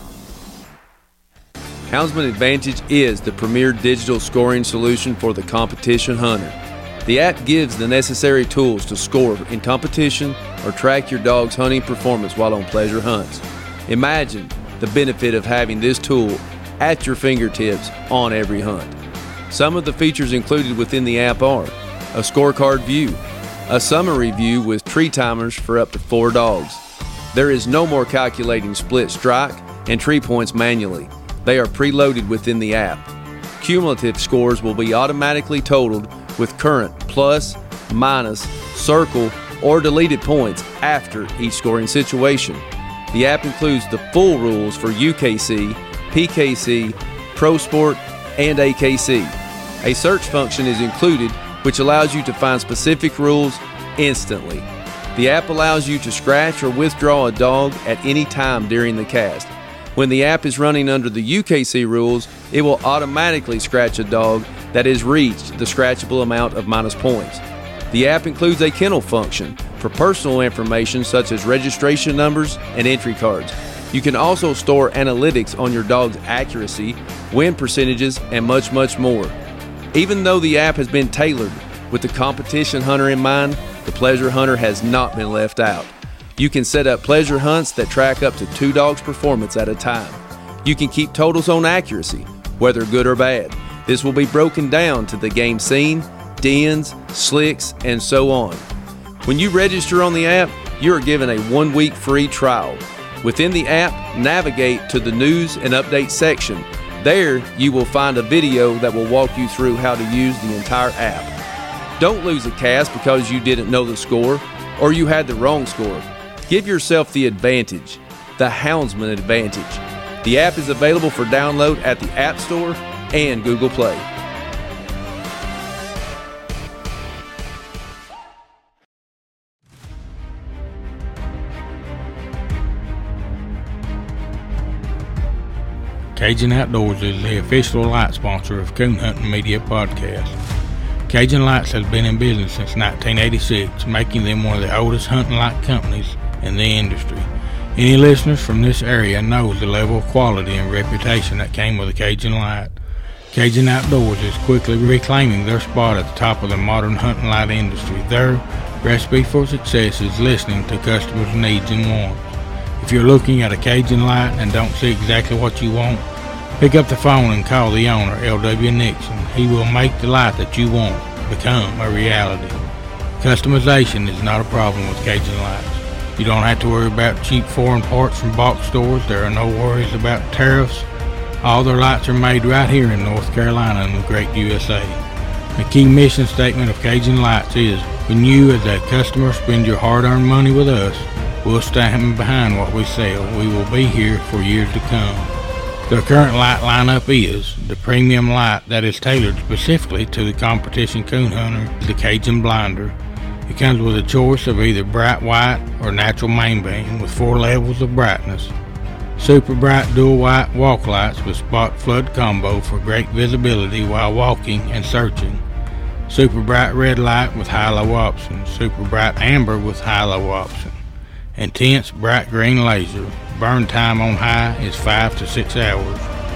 Houndsman Advantage is the premier digital scoring solution for the competition hunter. The app gives the necessary tools to score in competition or track your dog's hunting performance while on pleasure hunts. Imagine the benefit of having this tool at your fingertips on every hunt. Some of the features included within the app are a scorecard view, a summary view with tree timers for up to four dogs. There is no more calculating split strike and tree points manually. They are preloaded within the app. cumulative scores will be automatically totaled with current plus, minus, circle, or deleted points after each scoring situation. The app includes the full rules for U K C, P K C, Pro Sport, and A K C. A search function is included which allows you to find specific rules instantly. The app allows you to scratch or withdraw a dog at any time during the cast. When the app is running under the U K C rules, it will automatically scratch a dog that has reached the scratchable amount of minus points. The app includes a kennel function for personal information such as registration numbers and entry cards. You can also store analytics on your dog's accuracy, win percentages, and much, much more. Even though the app has been tailored with the competition hunter in mind, the pleasure hunter has not been left out. You can set up pleasure hunts that track up to two dogs' performance at a time. You can keep totals on accuracy, whether good or bad. This will be broken down to the game scene, dens, slicks, and so on. When you register on the app, you are given a one-week free trial. Within the app, navigate to the news and update section. There, you will find a video that will walk you through how to use the entire app. Don't lose a cast because you didn't know the score or you had the wrong score. Give yourself the advantage, the Houndsman advantage. The app is available for download at the App Store and Google Play. Cajun Outdoors is the official light sponsor of Coon Hunting Media Podcast. Cajun Lights has been in business since nineteen eighty-six, making them one of the oldest hunting light companies in the industry. Any listeners from this area knows the level of quality and reputation that came with a Cajun light. Cajun Outdoors is quickly reclaiming their spot at the top of the modern hunting light industry. Their recipe for success is listening to customers' needs and wants. If you're looking at a Cajun light and don't see exactly what you want, pick up the phone and call the owner, L W Nixon. He will make the light that you want become a reality. Customization is not a problem with Cajun lights. You don't have to worry about cheap foreign parts from box stores. There are no worries about tariffs. All their lights are made right here in North Carolina in the great U S A. The key mission statement of Cajun Lights is, when you as a customer spend your hard-earned money with us, we'll stand behind what we sell. We will be here for years to come. Their current light lineup is the premium light that is tailored specifically to the competition coon hunter, the Cajun Blinder. It comes with a choice of either bright white or natural main beam with four levels of brightness. Super bright dual white walk lights with spot flood combo for great visibility while walking and searching. Super bright red light with high-low option. Super bright amber with high-low option. Intense bright green laser. Burn time on high is five to six hours.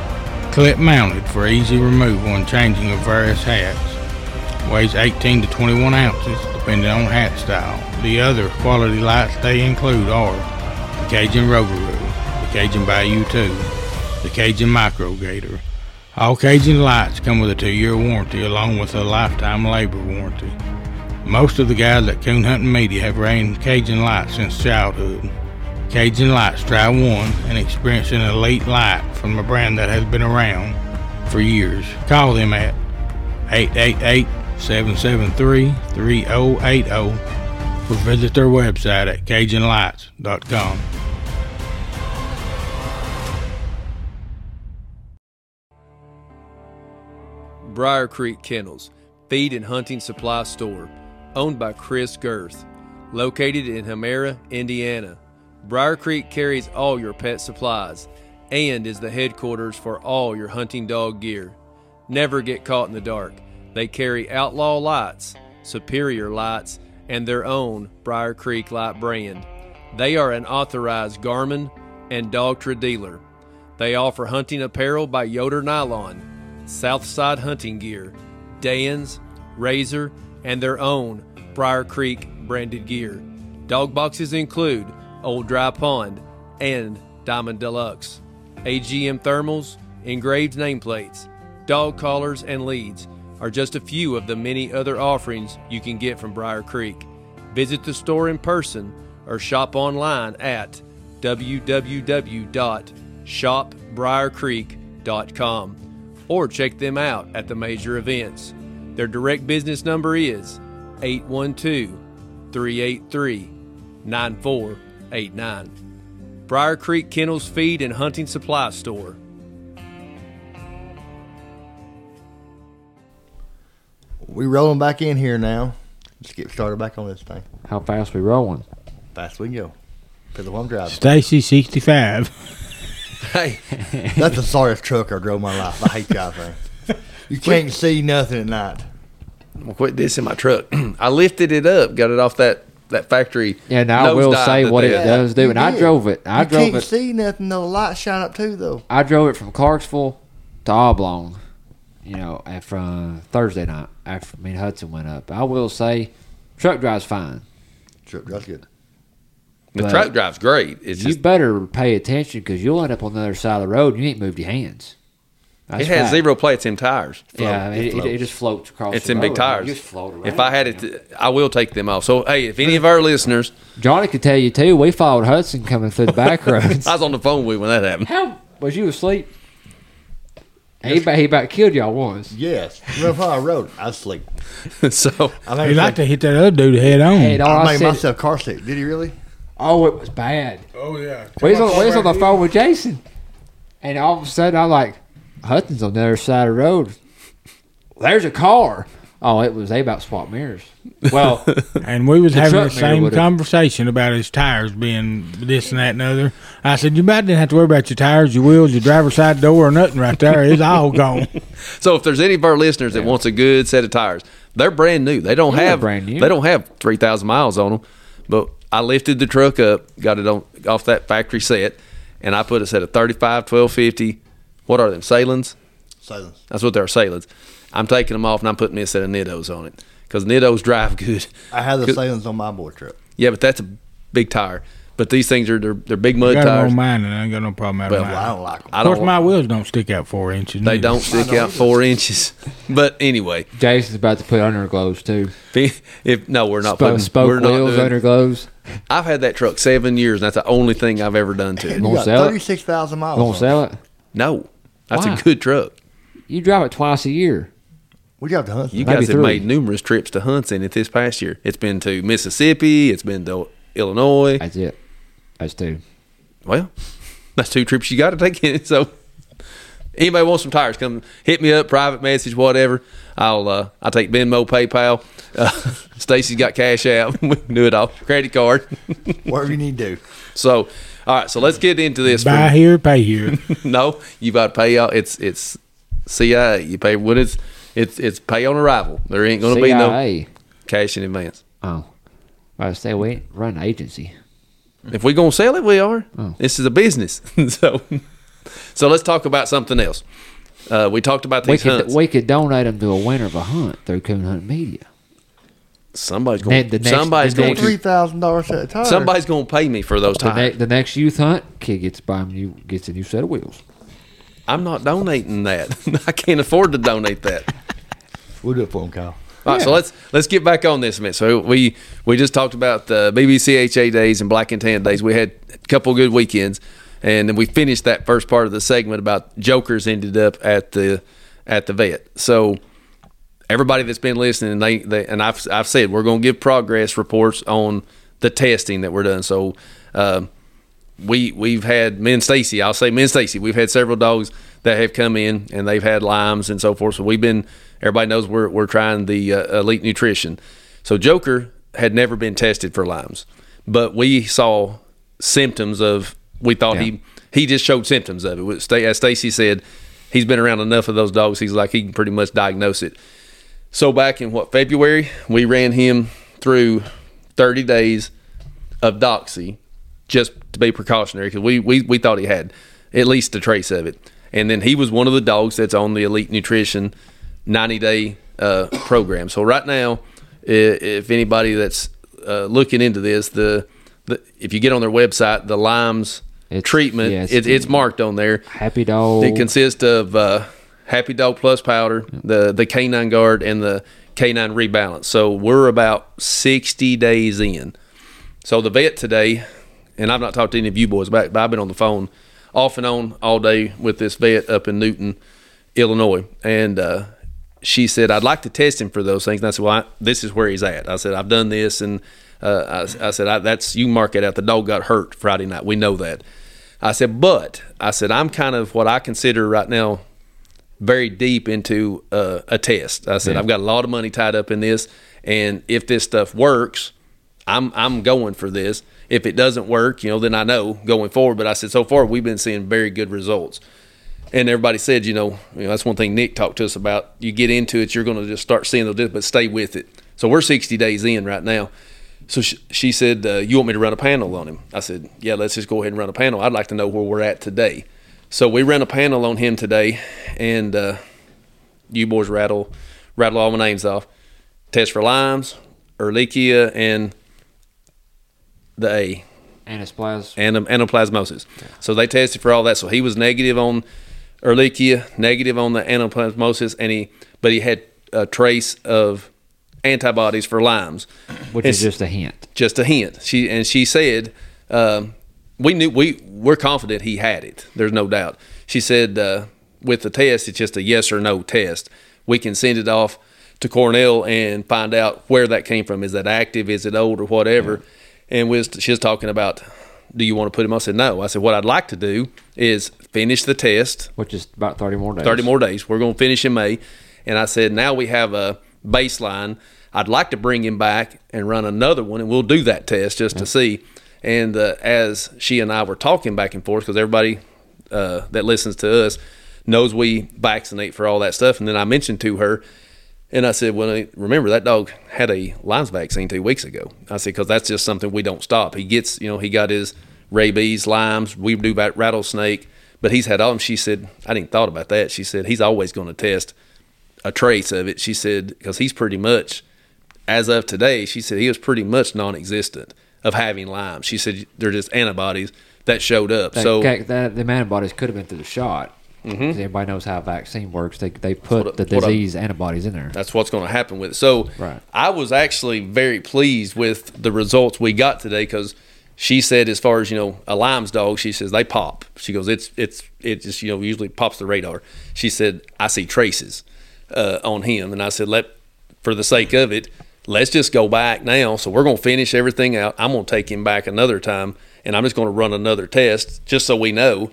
Clip mounted for easy removal and changing of various hats. Weighs eighteen to twenty-one ounces depending on hat style. The other quality lights they include are the Cajun Rogaroo, the Cajun Bayou two, the Cajun Micro Gator. All Cajun lights come with a two-year warranty along with a lifetime labor warranty. Most of the guys at Coon Hunting Media have ran Cajun lights since childhood. Cajun Lights, try one and experience an elite light from a brand that has been around for years. Call them at eight eight eight, seven seven three, three zero eight zero or visit their website at cajun lights dot com. Briar Creek Kennels, feed and hunting supply store, owned by Chris Girth, located in Hamera, Indiana. Briar Creek carries all your pet supplies and is the headquarters for all your hunting dog gear. Never get caught in the dark. They carry Outlaw lights, Superior lights, and their own Briar Creek light brand. They are an authorized Garmin and Dogtra dealer. They offer hunting apparel by Yoder Nylon, Southside hunting gear, Dan's, Razor, and their own Briar Creek branded gear. Dog boxes include Old Dry Pond and Diamond Deluxe. A G M thermals, engraved nameplates, dog collars, and leads are just a few of the many other offerings you can get from Briar Creek. Visit the store in person or shop online at w w w dot shop briar creek dot com. or check them out at the major events. Their direct business number is eight one two, three eight three, nine four eight nine. Briar Creek Kennels Feed and Hunting Supply Store. We rolling back in here now. Let's get started back on this thing. How fast we rolling? Fast we can go. Because I'm driving. Stacy sixty-five. Hey, That's the sorriest truck I drove in my life. I hate that thing. You can't see nothing at night. I'm gonna quit this in my truck. I lifted it up, got it off that, that factory. Yeah, now I will nosedive say that what they it had. does do, You and I did. drove it. I you drove can't it. see nothing. The lights shine up too, though. I drove it from Clarksville to Oblong, you know, after uh, Thursday night after me and Hudson went up. I will say, truck drives fine. Truck drives good. The But truck drives great. It's You just better pay attention because you'll end up on the other side of the road and you ain't moved your hands. That's it has fact. zero plates in tires. Yeah, I mean, It it, it, floats. it just floats across. It's the in big road. tires. You just float around. If I had it, you know. to, I will take them off. So, hey, if any of our listeners, Johnny could tell you too. We followed Hudson coming through the back roads. I was on the phone with when that happened. How was you asleep? He about, he about killed y'all once. Yes. Remember how I rode? I was asleep. So, I made, He like to hit that other dude head on. Hey, all I I made said, myself car sick. Did he really? oh, it was bad. Oh, yeah. We was on, we was on the phone with Jason, and all of a sudden I'm like, Hudson's on the other side of the road. There's a car. Oh, it was they about swap mirrors. Well, And we was The having truck the mirror same would've- conversation about his tires being this and that and other. I said, you about didn't have to worry about your tires, your wheels, your driver's side door, or nothing right there. It's all gone. so if there's any of our listeners that wants a good set of tires, they're brand new. They don't Yeah, have brand new. They don't have three thousand miles on them. But I lifted the truck up, got it on off that factory set, and I put a set of thirty-five, twelve fifty. What are them? Salins? Silence. That's what they're, Salins. I'm taking them off and I'm putting me a set of Nittos on it because Nittos drive good. I had the Good. silence on my boy truck. Yeah, but that's a big tire. But these things are they're, they're big mud got them tires. on mine, and I ain't got no problem out of Well, mine. Well, I don't like them. I Of course, don't. my wheels don't stick out four inches. They neither. don't stick know. out four inches. But anyway, Jason's about to put underglows too. if, if no, we're not Spoke, putting. spoke we're not wheels, doing, underglows. I've had that truck seven years, and that's the only thing I've ever done to it. You Gonna got sell it? thirty-six thousand miles. Gonna on it. sell it? No, that's Why? a good truck. You drive it twice a year. We got to hunt. You Maybe guys have three. made numerous trips to hunts in it this past year. It's been to Mississippi. It's been to Illinois. That's it. That's two. Well, that's two trips you got to take in it. So, anybody wants some tires? Come hit me up, private message, whatever. I'll uh, I'll take Venmo, PayPal. Uh, Stacy's got cash out. We can do it all. Credit card. Whatever you need to do. So, all right. So let's get into this. Buy for- here, pay here. no, you got to pay out. It's it's C I A. You pay what it's it's it's pay on arrival. There ain't going to be no C I A. cash in advance. Oh. I say we ain't run an agency. If we're gonna sell it, we are. Oh. This is a business. so, so let's talk about something else. Uh, we talked about We these could hunts. we could donate them to a winner of a hunt through Coon Hunt Media. Somebody's Ne- going. the next- somebody's the going. next- Three To, thousand dollars set of tires. somebody's going to pay me for those The, ne- tires. the next youth hunt, kid gets to buy him new gets a new set of wheels. I'm not donating that. I can't afford to donate that. We'll do it for him, Kyle. All right, so let's let's get back on this a minute. So we we just talked about the B B C H A days and Black and Tan days. We had a couple good weekends, and then we finished that first part of the segment about jokers ended up at the at the vet. So everybody that's been listening, they, they and I've I've said we're going to give progress reports on the testing that we're doing. So um, we we've had me and Stacy. I'll say me and Stacy. We've had several dogs that have come in and they've had limes and so forth. So we've been. Everybody knows we're we're trying the uh, Elite Nutrition. So Joker had never been tested for limes, but we saw symptoms of. We thought Yeah. he he just showed symptoms of it. With Sta- As Stacy said, he's been around enough of those dogs. He's like he can pretty much diagnose it. So back in what February, we ran him through thirty days of Doxy, just to be precautionary because we, we we thought he had at least a trace of it. And then he was one of the dogs that's on the Elite Nutrition ninety day uh, program. So right now, i- if anybody that's uh, looking into this, the, the if you get on their website, the limes It's- treatment, yes. it, it's marked on there. Happy Dog. It consists of uh, Happy Dog Plus powder, the the Canine Guard, and the Canine Rebalance. So we're about sixty days in. So the vet today, and I've not talked to any of you boys back, but I've been on the phone off and on all day with this vet up in Newton, Illinois, and uh, she said, I'd like to test him for those things. And I said, well, I, this is where he's at. I said, I've done this, and uh, I, I said, I, that's you mark it out. The dog got hurt Friday night. We know that. I said, but I said, I'm kind of what I consider right now very deep into uh, a test. I said, Yeah. I've got a lot of money tied up in this, and if this stuff works, I'm I'm going for this. If it doesn't work, you know, then I know going forward. But I said, so far we've been seeing very good results. And everybody said, you know, you know, that's one thing Nick talked to us about. You get into it, you're going to just start seeing those, but stay with it. So we're sixty days in right now. So she, she said, uh, you want me to run a panel on him? I said, yeah, let's just go ahead and run a panel. I'd like to know where we're at today. So we ran a panel on him today, and uh, you boys rattle rattle all my names off. Test for Lyme's, Ehrlichia, and the A. Anasplas. Anam- anaplasmosis. So they tested for all that. So he was negative on Ehrlichia, negative on the anaplasmosis, and he but he had a trace of antibodies for Lyme's, Which It's is just a hint. just a hint. She and she said, um, we knew we we're confident he had it. There's no doubt. She said uh, with the test, it's just a yes or no test. We can send it off to Cornell and find out where that came from. Is that active? Is it old or whatever? And we was, she was talking about, do you want to put him on? I said, no. I said, what I'd like to do is finish the test. Which is about thirty more days. thirty more days. We're going to finish in May. And I said, now we have a baseline. I'd like to bring him back and run another one, and we'll do that test just to see. And uh, as she and I were talking back and forth, because everybody uh, that listens to us knows we vaccinate for all that stuff. And then I mentioned to her, and I said, well, remember, that dog had a Lyme's vaccine two weeks ago. I said, because that's just something we don't stop. He gets, you know, he got his rabies, Lyme's, we do about rattlesnake, but he's had all of them. She said, I didn't thought about that. She said, he's always going to test a trace of it. She said, because he's pretty much, as of today, she said he was pretty much non-existent of having Lyme. She said they're just antibodies that showed up. That, so that, that, the antibodies could have been through the shot. Mhm. 'Cause everybody knows how a vaccine works. They they put what I- the what I- disease antibodies in there. that's what's going to happen with it. So Right. I was actually very pleased with the results we got today, because she said, as far as, you know, a Lyme's dog, she says they pop. She goes, it's it's it just, you know, usually pops the radar. She said, I see traces uh, on him, and I said, let for the sake of it, let's just go back now. So we're going to finish everything out. I'm going to take him back another time, and I'm just going to run another test just so we know.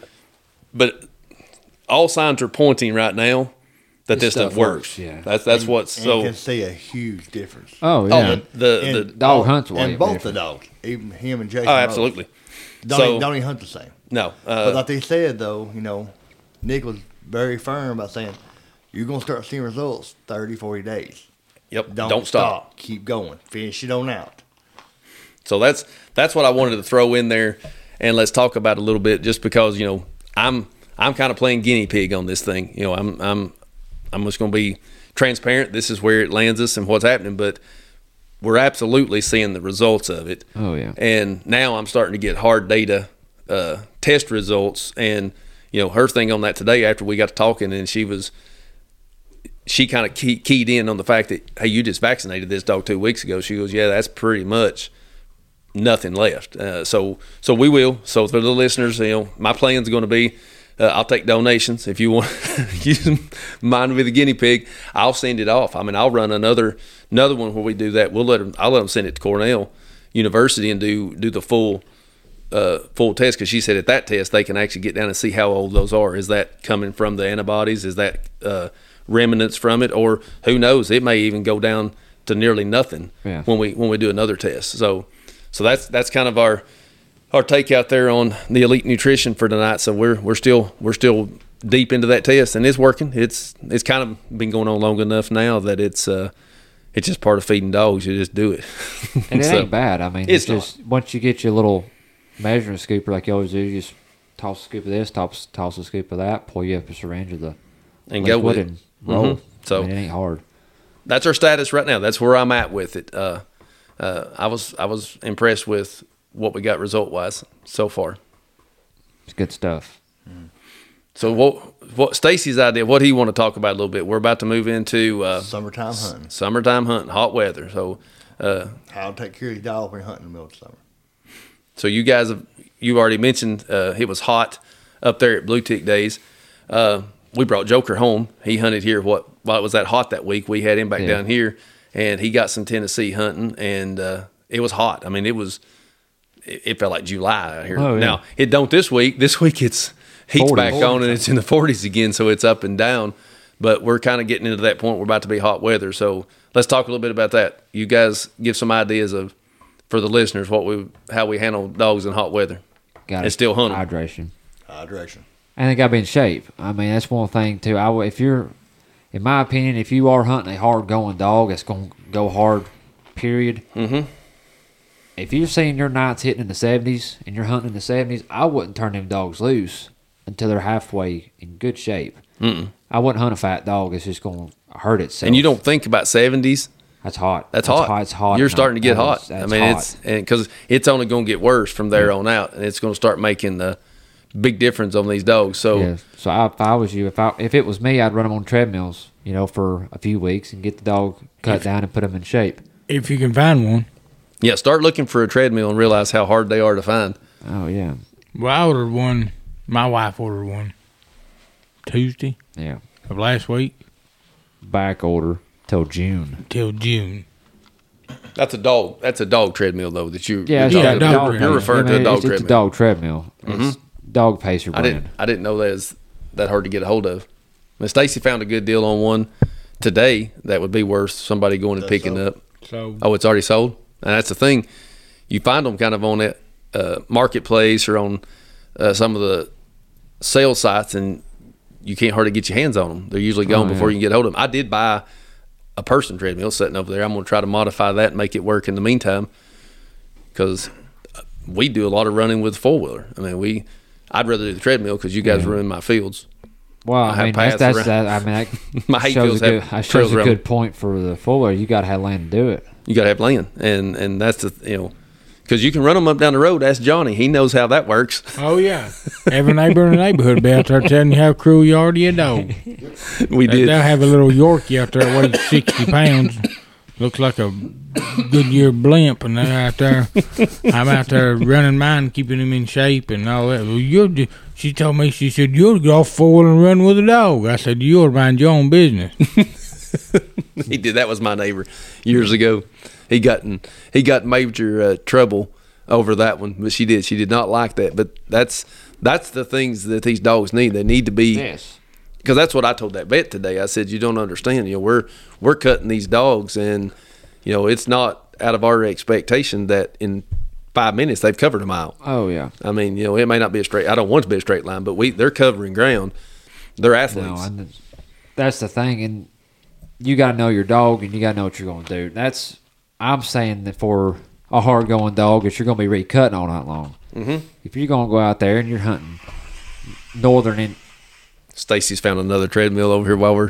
But all signs are pointing right now that this, This stuff, stuff works. works, yeah. That's that's what's And so. you can see a huge difference. Oh, Oh, yeah. the the, And the dog both- hunts way and both different. the dogs, even him and Jason. oh, both. absolutely. Don't, So- even, don't even hunt the same. No, But uh, like they said, though, you know, Nick was very firm about saying, you're going to start seeing results thirty, forty days. yep. Don't, Don't, stop. Keep going. Finish it on out. So that's that's what I wanted to throw in there, and let's talk about it a little bit, just because, you know, I'm I'm kind of playing guinea pig on this thing. You know, I'm I'm I'm just going to be transparent. This is where it lands us and what's happening, but we're absolutely seeing the results of it. Oh, yeah. And now I'm starting to get hard data uh, test results, and you know, her thing on that today after we got to talking, and she was she kind of key, keyed in on the fact that, hey, you just vaccinated this dog two weeks ago. She goes, yeah, that's pretty much nothing left. Uh, so so we will. So for the listeners, you know, my plan's going to be, uh, I'll take donations. If you want to use mine with a guinea pig, I'll send it off. I mean, I'll run another another one where we do that. We'll let them. I'll let them send it to Cornell University and do do the full uh, full test, because she said at that test they can actually get down and see how old those are. Is that coming from the antibodies? Is that uh, remnants from it, or who knows? It may even go down to nearly nothing Yeah. when we when we do another test. So so that's that's kind of our our take out there on the elite nutrition for tonight. So we're we're still we're still deep into that test, and it's working. It's it's kind of been going on long enough now that it's uh it's just part of feeding dogs. You just do it. And it So, ain't bad. I mean, it's it's, just once you get your little measuring scooper like you always do, you just toss a scoop of this, toss, toss a scoop of that, pull you up a syringe of the And go liquid with it. and roll. Mhm. So- I mean, it ain't hard. That's our status right now. That's where I'm at with it. Uh, uh, I was I was impressed with what we got result wise so far. It's good stuff. So what what Stacy's idea? What do you want to talk about a little bit? We're about to move into uh, Summertime hunting. summertime hunting, hot weather. So uh, How to take care of your dog when you're hunting in the middle of summer. so you guys have you already mentioned uh, it was hot up there at Blue Tick Days. Uh, we brought Joker home. He hunted here. What while it was that hot that week, we had him back Yeah. down here, and he got some Tennessee hunting, and uh, it was hot. I mean, it was. It, it felt like July out here. Oh, yeah. Now it don't this week. This week it's heat's forties. back on, and it's in the forties again, so it's up and down. But we're kind of getting into that point. We're about to be hot weather, so let's talk a little bit about that. You guys give some ideas of for the listeners what we how we handle dogs in hot weather. Got And still hunt 'em. hydration. Hydration. And they got to be in shape. I mean, that's one thing too. I would- if you're, in my opinion, if you are hunting a hard going dog that's going to go hard, period. Mm-hmm. If you're seeing your nights hitting in the seventies and you're hunting in the seventies, I wouldn't turn them dogs loose until they're halfway in good shape. Mm-mm. I wouldn't hunt a fat dog that's just going to hurt itself. And you don't think about seventies. That's hot. That's, hot. It's hot. You're now. starting to get That hot. is- I that's mean, hot. it's because it's only going to get worse from there on out, and it's going to start making the big difference on these dogs. So Yeah. So I, if I was you, if I if it was me, I'd run them on treadmills, you know, for a few weeks and get the dog cut If- down and put them in shape. If you can find one. yeah, start looking for a treadmill and realize how hard they are to find. Oh yeah, Well, I ordered one. My wife ordered one Tuesday yeah. of last week Back order till June. till June. That's a dog. That's a dog treadmill though. That you Yeah, you're, it's Yeah, talking dog about. treadmill. You're referring I to a mean, dog it's, treadmill. It's a dog treadmill. It's Dog Pacer I brand. didn't. I didn't know that was that hard to get a hold of. But Stacy found a good deal on one today. That would be worth somebody going and That's picking so. up. So Oh, it's already sold, and that's the thing. You find them kind of on that uh, marketplace or on uh, some of the sales sites, and you can't hardly get your hands on them. They're usually gone Oh, before yeah. you can get hold of them. I did buy a person treadmill sitting over there. I'm going to try to modify that and make it work in the meantime, because we do a lot of running with four wheeler. I mean, we. I'd rather do the treadmill because you guys Yeah. ruin my fields. Well, I I, have mean, that's, paths that's around. that. I mean, that My hay shows fields a good, have that trails shows a around good point for the fuller. You got to have land to do it. You got to have land, and and that's the you know, because you can run them up down the road. Ask Johnny; he knows how that works. Oh yeah, every neighbor in the neighborhood be out there telling you how cruel you are to your dog. We They'll did. have a little Yorkie out there that weighs sixty pounds, looks like a Goodyear blimp, and they're out there. I'm out there running mine, keeping him in shape and all that. Well, you're. ju- She told me, she said, you'll go off forward and run with a dog. I said, you'll mind your own business. He did. That was my neighbor years ago. He got in he got in major uh, trouble over that one, but she did. She did not like that. But that's that's the things that these dogs need. They need to be. Yes. Because that's what I told that vet today. I said, you don't understand. You know, we're we're cutting these dogs, and you know, it's not out of our expectation that in five minutes they've covered a mile. Oh yeah. I mean, you know, it may not be a straight. I don't want it to be a straight line, but we they're covering ground. They're athletes. No, and th- that's the thing, and you got to know your dog, and you got to know what you're going to do. That's I'm saying that for a hard going dog, that you're going to be recutting all night long. Mm-hmm. If you're going to go out there and you're hunting northern in Stacy's found another treadmill over here while we're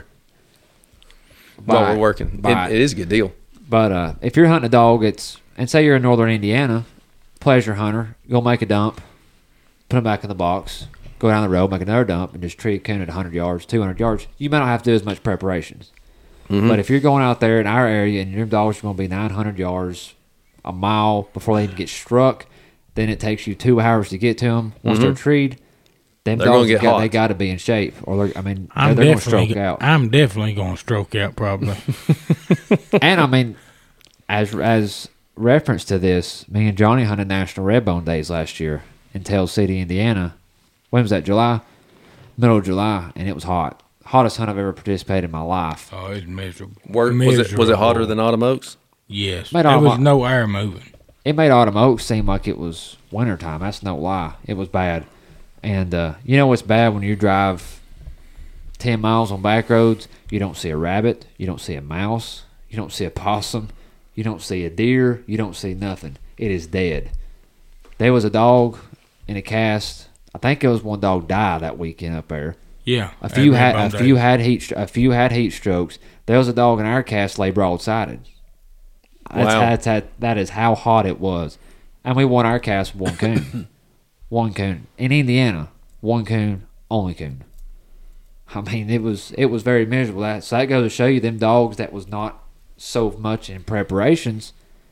while Buy we're it. working. Buy It, it. it is a good deal. But uh, if you're hunting a dog, it's and say you're in northern Indiana, pleasure hunter, go make a dump, put them back in the box, go down the road, make another dump, and just treat a coon at one hundred yards, two hundred yards. You might not have to do as much preparations. Mm-hmm. But if you're going out there in our area and your dogs are going to be nine hundred yards, a mile before they even get struck, then it takes you two hours to get to them. Once they're treed, them They're gonna dogs get got, hot. they got to be in shape, or they're, I mean, they're, I'm they're going to definitely, stroke out. I'm definitely going to stroke out probably. And I mean, as as reference to this, me and Johnny hunted National Redbone Days last year in Tell City, Indiana. When was that? July, middle of July, and it was hot. Hottest hunt I've ever participated in my life. Oh, it's miserable. Wor- was it was it hotter Miserable. than Autumn Oaks? Yes. Made There all was my- no air moving. It made Autumn Oaks seem like it was wintertime. That's no lie. It was bad. And uh, you know what's bad when you drive ten miles on back roads? You don't see a rabbit. You don't see a mouse. You don't see a possum. You don't see a deer. You don't see nothing. It is dead. There was a dog in a cast. I think it was one dog died that weekend up there. Yeah. A few at had Redbone a Day. few had heat a few had heat strokes. There was a dog in our cast lay broadsided. That's, Wow. that's that that is how hot it was, and we won our cast with one coon, one coon in Indiana, one coon, only coon. I mean, it was it was very miserable. That so that goes to show you them dogs that was not so much in preparations.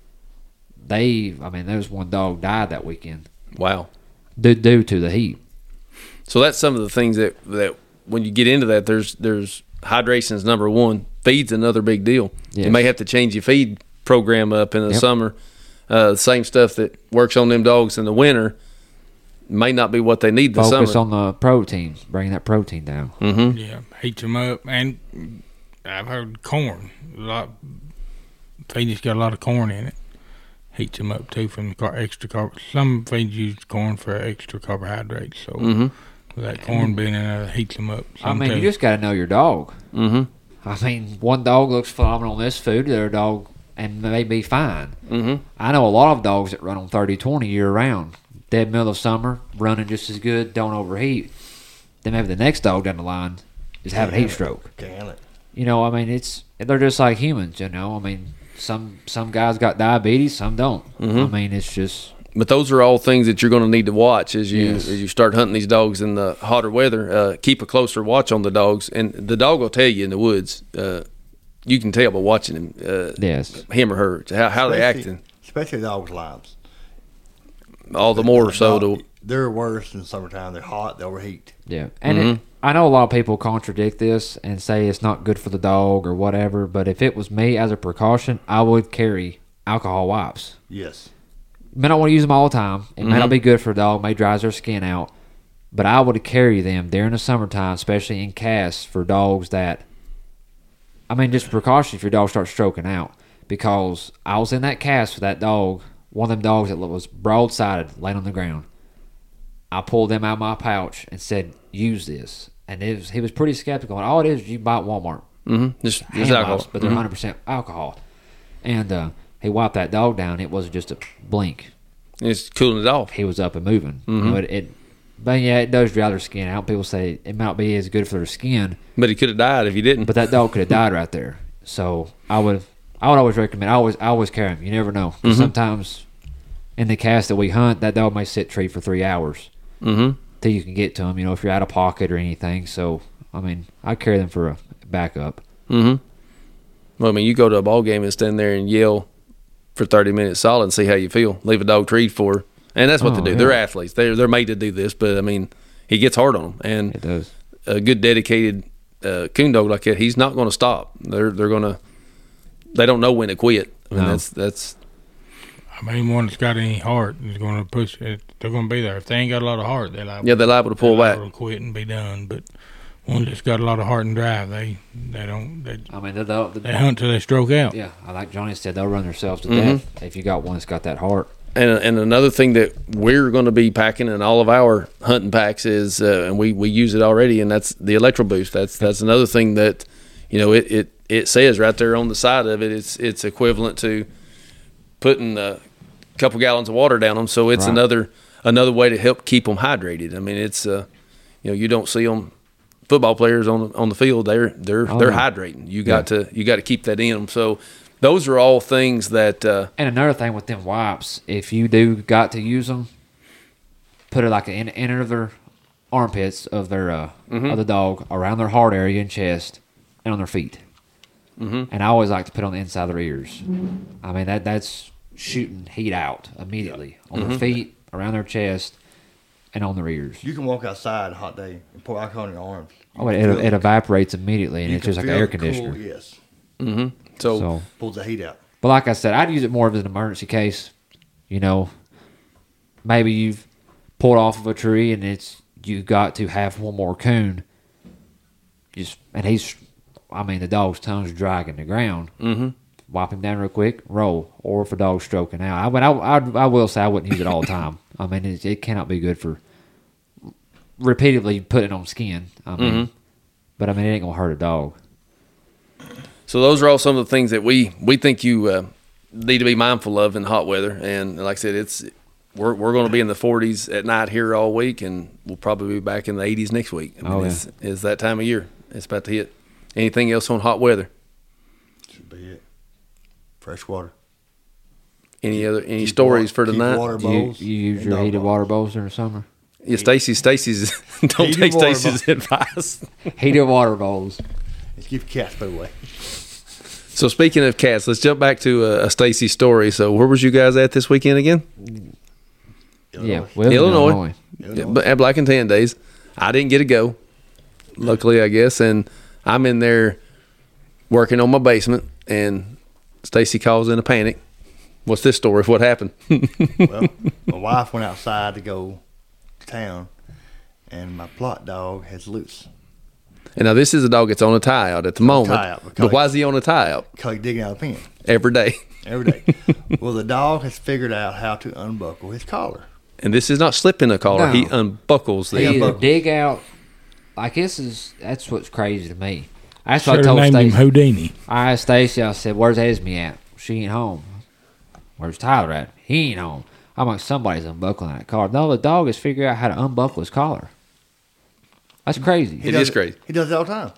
They, I mean, there was one dog died that weekend Wow. due, due to the heat. So that's some of the things that that when you get into that, there's there's hydration is number one. Feed's another big deal. Yes. You may have to change your feed program up in the Yep. summer. Uh, the same stuff that works on them dogs in the winter may not be what they need in the Focus summer. on the protein, bring that protein down. Mm-hmm. Yeah, heats them up, and I've heard corn. A lot, feeds got a lot of corn in it. Heats them up too from the car, extra carb. Some feeds use corn for extra carbohydrates, so Mm-hmm. with that corn being in there, heats them up. I Some mean, too. you just got to know your dog. Mm-hmm. I mean, one dog looks phenomenal on this food, the other dog and may be fine. Mm-hmm. I know a lot of dogs that run on thirty twenty year round. Dead middle of summer, running just as good, don't overheat. Then maybe the next dog down the line is having a heat stroke. Can it? You know, I mean, it's they're just like humans. You know, I mean, some some guys got diabetes, some don't. Mm-hmm. I mean, it's just But those are all things that you're going to need to watch as you Yes. as you start hunting these dogs in the hotter weather. Uh, keep a closer watch on the dogs, and the dog will tell you in the woods. Uh, you can tell by watching him, uh, yes, him or her, how how they Especially- acting. Especially dogs' lives. All the more so Dog- to They're worse in the summertime. They're hot. They overheat. yeah. And Mm-hmm. it, I know a lot of people contradict this and say it's not good for the dog or whatever. But if it was me, as a precaution, I would carry alcohol wipes. Yes. May not want to use them all the time. It may Mhm. not be good for a dog. May dries their skin out. But I would carry them during the summertime, especially in casts for dogs that. I mean, just precaution if your dog starts stroking out. Because I was in that cast with that dog, one of them dogs that was broadsided, laying on the ground. I pulled them out of my pouch and said, "Use this." And it was, he was pretty skeptical. And all it is, you buy at Walmart. mm-hmm, just Hand just alcohol. wipes, but they're Mhm. one hundred percent alcohol. And uh, he wiped that dog down. It wasn't just a blink. It's cooling it off. He was up and moving. Mhm. You know, it, it, but yeah, it does dry their skin out. People say it might be as good for their skin, But he could have died if he didn't. but that dog could have died right there. So I would, I would always recommend. I always, I always carry him. You never know. 'Cause Mhm. sometimes in the cast that we hunt, that dog may sit tree for three hours mm-hmm. till you can get to him. You know, if you're out of pocket or anything. So I mean, I carry them for a backup. Mm-hmm. Well, I mean, you go to a ball game and stand there and yell for thirty minutes solid and see how you feel. Leave a dog treed for, and that's what Oh, they do. yeah. They're athletes. They're they're made to do this. But I mean, he gets hard on them, and It does. a good dedicated uh, coon dog like that, he's not going to stop. They're they're going to. They don't know when to quit. I mean, No. that's that's. I mean, anyone that's got any heart is going to push it. They're going to be there. If they ain't got a lot of heart, they're liable. Yeah, they're liable to pull they're back. liable to quit and be done. But one that's got a lot of heart and drive, they they don't they, I mean, they'll, they they'll, hunt till they stroke out. yeah, I like Johnny said, they'll run themselves to Mhm. death if you got one that's got that heart. And and another thing that we're going to be packing in all of our hunting packs is, uh, and we, we use it already, and that's the Electro Boost. That's that's another thing that, you know, it, it, it says right there on the side of it, it's it's equivalent to putting a couple gallons of water down them. So it's Right. another another way to help keep them hydrated. I mean, it's uh, you know, you don't see them football players on on the field. They're they're Oh, they're yeah. hydrating. You got to you got to keep that in them. So those are all things that. Uh, And another thing with them wipes, if you do got to use them, put it like in the inner of their armpits of their uh, Mhm. of the dog, around their heart area and chest, and on their feet. Mhm. And I always like to put it on the inside of their ears. I mean that that's shooting heat out immediately on Mhm. their feet, around their chest, and on their ears. You can walk outside on a hot day and pour alcohol in your arms. You Oh, it, can it, feel it evaporates immediately, and you it's can just like feel an air the cool- conditioner. yes. mm-hmm. So, So, Pulls the heat out. but like I said, I'd use it more as an emergency case. You know, maybe you've pulled off of a tree and it's you got to have one more coon. Just and he's, I mean, the dog's tongue's dragging the ground. mm-hmm. Wipe him down real quick, roll. Or if a dog's stroking out, I but I, I, I will say I wouldn't use it all the time. I mean, it, it cannot be good for repeatedly putting it on skin. I mean, Mhm. but I mean, it ain't gonna hurt a dog. So those are all some of the things that we, we think you uh, need to be mindful of in hot weather. And like I said, it's we're we're going to be in the forties at night here all week, and we'll probably be back in the eighties next week. I mean, Oh, yeah. it's, it's that time of year. It's about to hit. Anything else on hot weather? Should be it. Fresh water. Any other any Keep stories wa- for keep tonight? water Do you, bowls you use and your dog heated bowls. water bowls during the summer? Yeah, Stacy. Stacy's don't Heated take water Stacy's advice. Heated water bowls. And keep cats put away. So speaking of cats, let's jump back to a, a Stacy story. So where was you guys at this weekend again? Yeah, Illinois. well, Illinois. Illinois. Yeah, but at Black and Tan Days, I didn't get to go. luckily, I guess. And I'm in there working on my basement, and Stacy calls in a panic. What's this story? What happened? Well, my wife went outside to go to town, and my plot dog has loose. And now this is a dog that's on a tie out at the moment. tie-out, because- But why is he on a tie out Because he's digging out a pen every day? every day. Well, the dog has figured out how to unbuckle his collar. And this is not slipping a collar. No. He unbuckles the. He either buckle. dig out. Like this is that's what's crazy to me. That's what I Should have told named him Stacy. Houdini. I asked Stacy. I said, "Where's Esme at? She ain't home. Where's Tyler at? He ain't home." I'm like, somebody's unbuckling that collar. No, the dog has figured out how to unbuckle his collar. That's crazy. He It does is crazy. He does it all the time.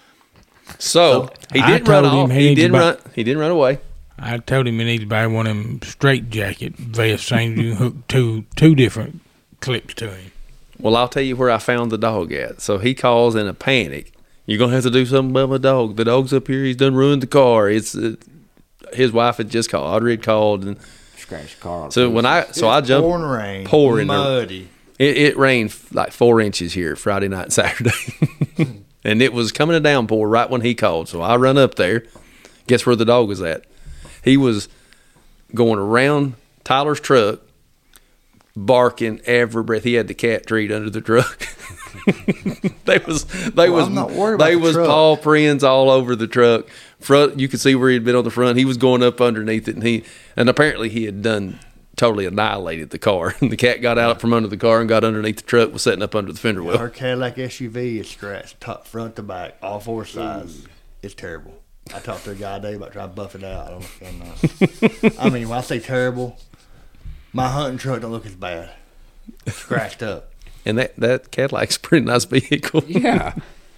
So he I didn't run told him off. he He needs to didn't buy- run. He didn't run away. I told him he needs to buy one of them straight jacket vests things you can hook two two different clips to him. Well, I'll tell you where I found the dog at. So he calls in a panic. You're gonna have to do something about my dog. The dog's up here. He's done ruined the car. It's uh, his wife had just called. Audrey had called, and Scratch the car. so when I so I It's jumped. pouring rain, pouring the- muddy. It, it rained like four inches here Friday night and Saturday. And it was coming a downpour right when he called. So I run up there. Guess where the dog was at? He was going around Tyler's truck, barking every breath. He had the cat treat under the truck. they was they Well, was I'm not worried about they the was truck. paw prints all over the truck. Front, you could see where he'd been on the front. He was going up underneath it, and he and apparently he had done totally annihilated the car. And the cat got out from under the car and got underneath the truck, was sitting up under the fender wheel. Her Cadillac S U V is scratched top, front to back, all four sides. It's terrible. I talked to a guy today about trying to buff it out. I don't know. I mean, when I say terrible, my hunting truck don't look as bad. Scratched up. And that, that Cadillac's a pretty nice vehicle. Yeah.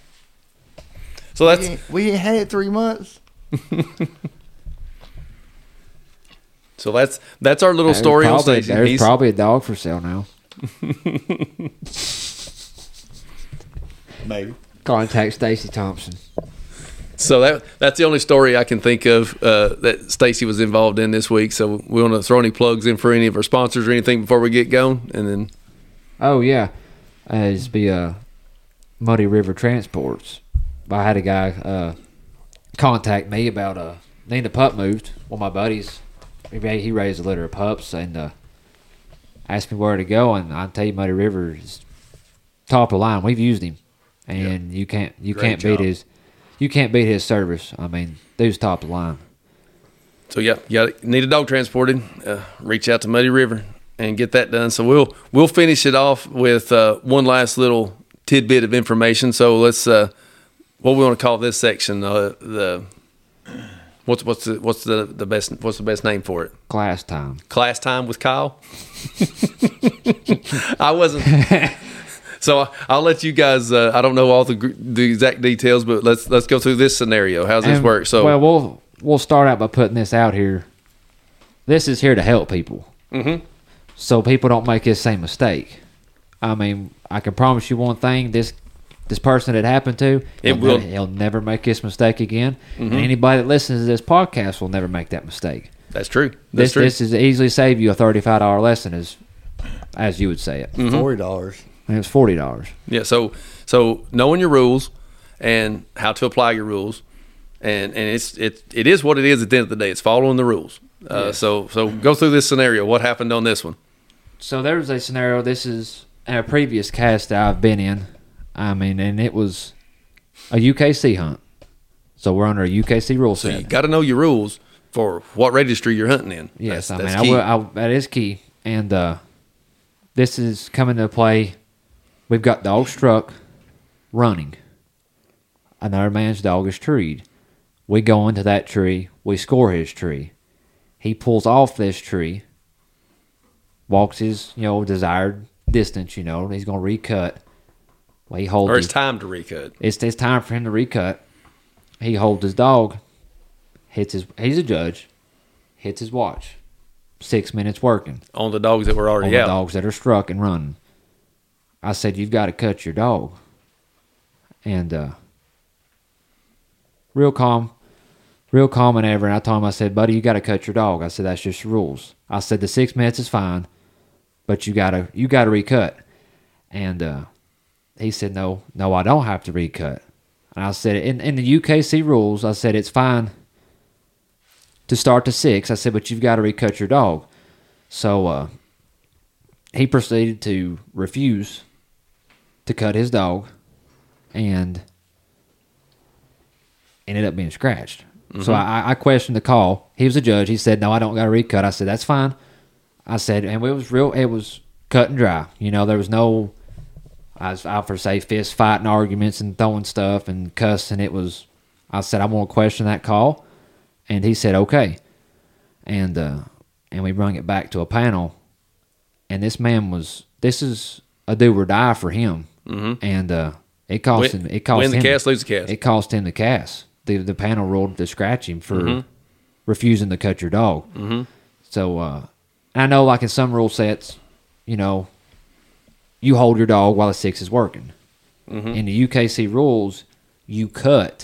So that's we, ain't, we ain't had it three months. so that's that's our little There's story on probably, Stacy. There's He's- probably a dog for sale now. Maybe. Contact Stacy Thompson. So that that's the only story I can think of uh, that Stacy was involved in this week. So we want to throw any plugs in for any of our sponsors or anything before we get going, and then Oh yeah, uh, it's be uh, Muddy River Transports. I had a guy uh, contact me about uh, needing a pup moved. One of my buddies, he he raised a litter of pups and uh, asked me where to go. And I tell you, Muddy River is top of the line. We've used him, and you can't you Great can't job. beat his you can't beat his service. I mean, dude's top of the line. so yeah, you got need a dog transported. Uh, reach out to Muddy River and get that done. So we'll we'll finish it off with uh, one last little tidbit of information. So let's uh, what we want to call this section uh, the what's what's the, what's the the best what's the best name for it? Class time. Class time with Kyle. I wasn't. So I'll let you guys. Uh, I don't know all the gr- the exact details, but let's let's go through this scenario. How's this And, work? So well, we'll we'll start out by putting this out here. This is here to help people, Mhm. so people don't make this same mistake. I mean, I can promise you one thing: this this person it happened to, It he'll, will- never, he'll never make this mistake again. And anybody that listens to this podcast will never make that mistake. that's true. This That's true. this is easily save you a thirty-five dollar lesson, as as you would say it. Mm-hmm. Forty dollars. And it was forty dollars. Yeah. So so knowing your rules and how to apply your rules, and and it's it it is what it is at the end of the day. It's following the rules. Uh, Yes. So so go through this scenario. What happened on this one? So there was a scenario. This is a previous cast that I've been in. I mean, and it was a U K C hunt. So we're under a U K C rule So set. you got to know your rules for what registry you're hunting in. Yes, That's- I that's mean, I key. will, I, that is key. And uh, this is coming to play. We've got dog struck, running. Another man's dog is treed. We go into that tree. We score his tree. He pulls off this tree, walks his, you know, desired distance, you know, and he's going to recut. Well, he holds Or his- it's time to recut. it's it's time for him to recut. He holds his dog, hits his. He's a judge. Hits his watch. Six minutes working On the dogs that were on already the out. dogs that are struck and running. I said, "You've got to cut your dog." And uh, real calm, real calm and ever. And I told him, I said, "Buddy, you got to cut your dog." I said, "That's just the rules." I said, "The six minutes is fine, but you gotta you gotta recut." And uh, he said, no, no, I don't have to recut. And I said, in, in the U K C rules, I said, it's fine to start to six. I said, but you've got to recut your dog. So uh, he proceeded to refuse to cut his dog and ended up being scratched. Mm-hmm. So I, I questioned the call. He was a judge. He said, no, I don't got to recut. I said, that's fine. I said, and it was real, it was cut and dry. You know, there was no, I was out for say fist fighting arguments and throwing stuff and cussing. It was, I said, I want to question that call. And he said, okay. And uh, and we brought it back to a panel. And this man was, this is a do or die for him. Mm-hmm. And uh, it cost win, him, it cost win the him, cast, lose the cast. It cost him the cast. The, the panel ruled to scratch him for mm-hmm. refusing to cut your dog. Mm-hmm. So, uh, I know like in some rule sets, you know, you hold your dog while the six is working. Mm-hmm. In the U K C rules, you cut,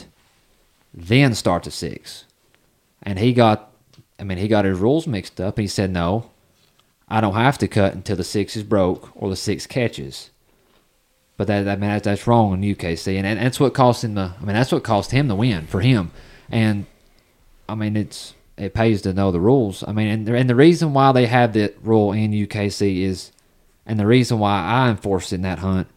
then start the six. And he got, I mean, he got his rules mixed up. And he said, no, I don't have to cut until the six is broke or the six catches. But that, I mean, that, that's wrong in U K C. And, and that's what cost him the, I mean, that's what cost him the win for him. And, I mean, it's, it pays to know the rules. I mean, and the, and the reason why they have that rule in U K C is, and the reason why I enforced in that hunt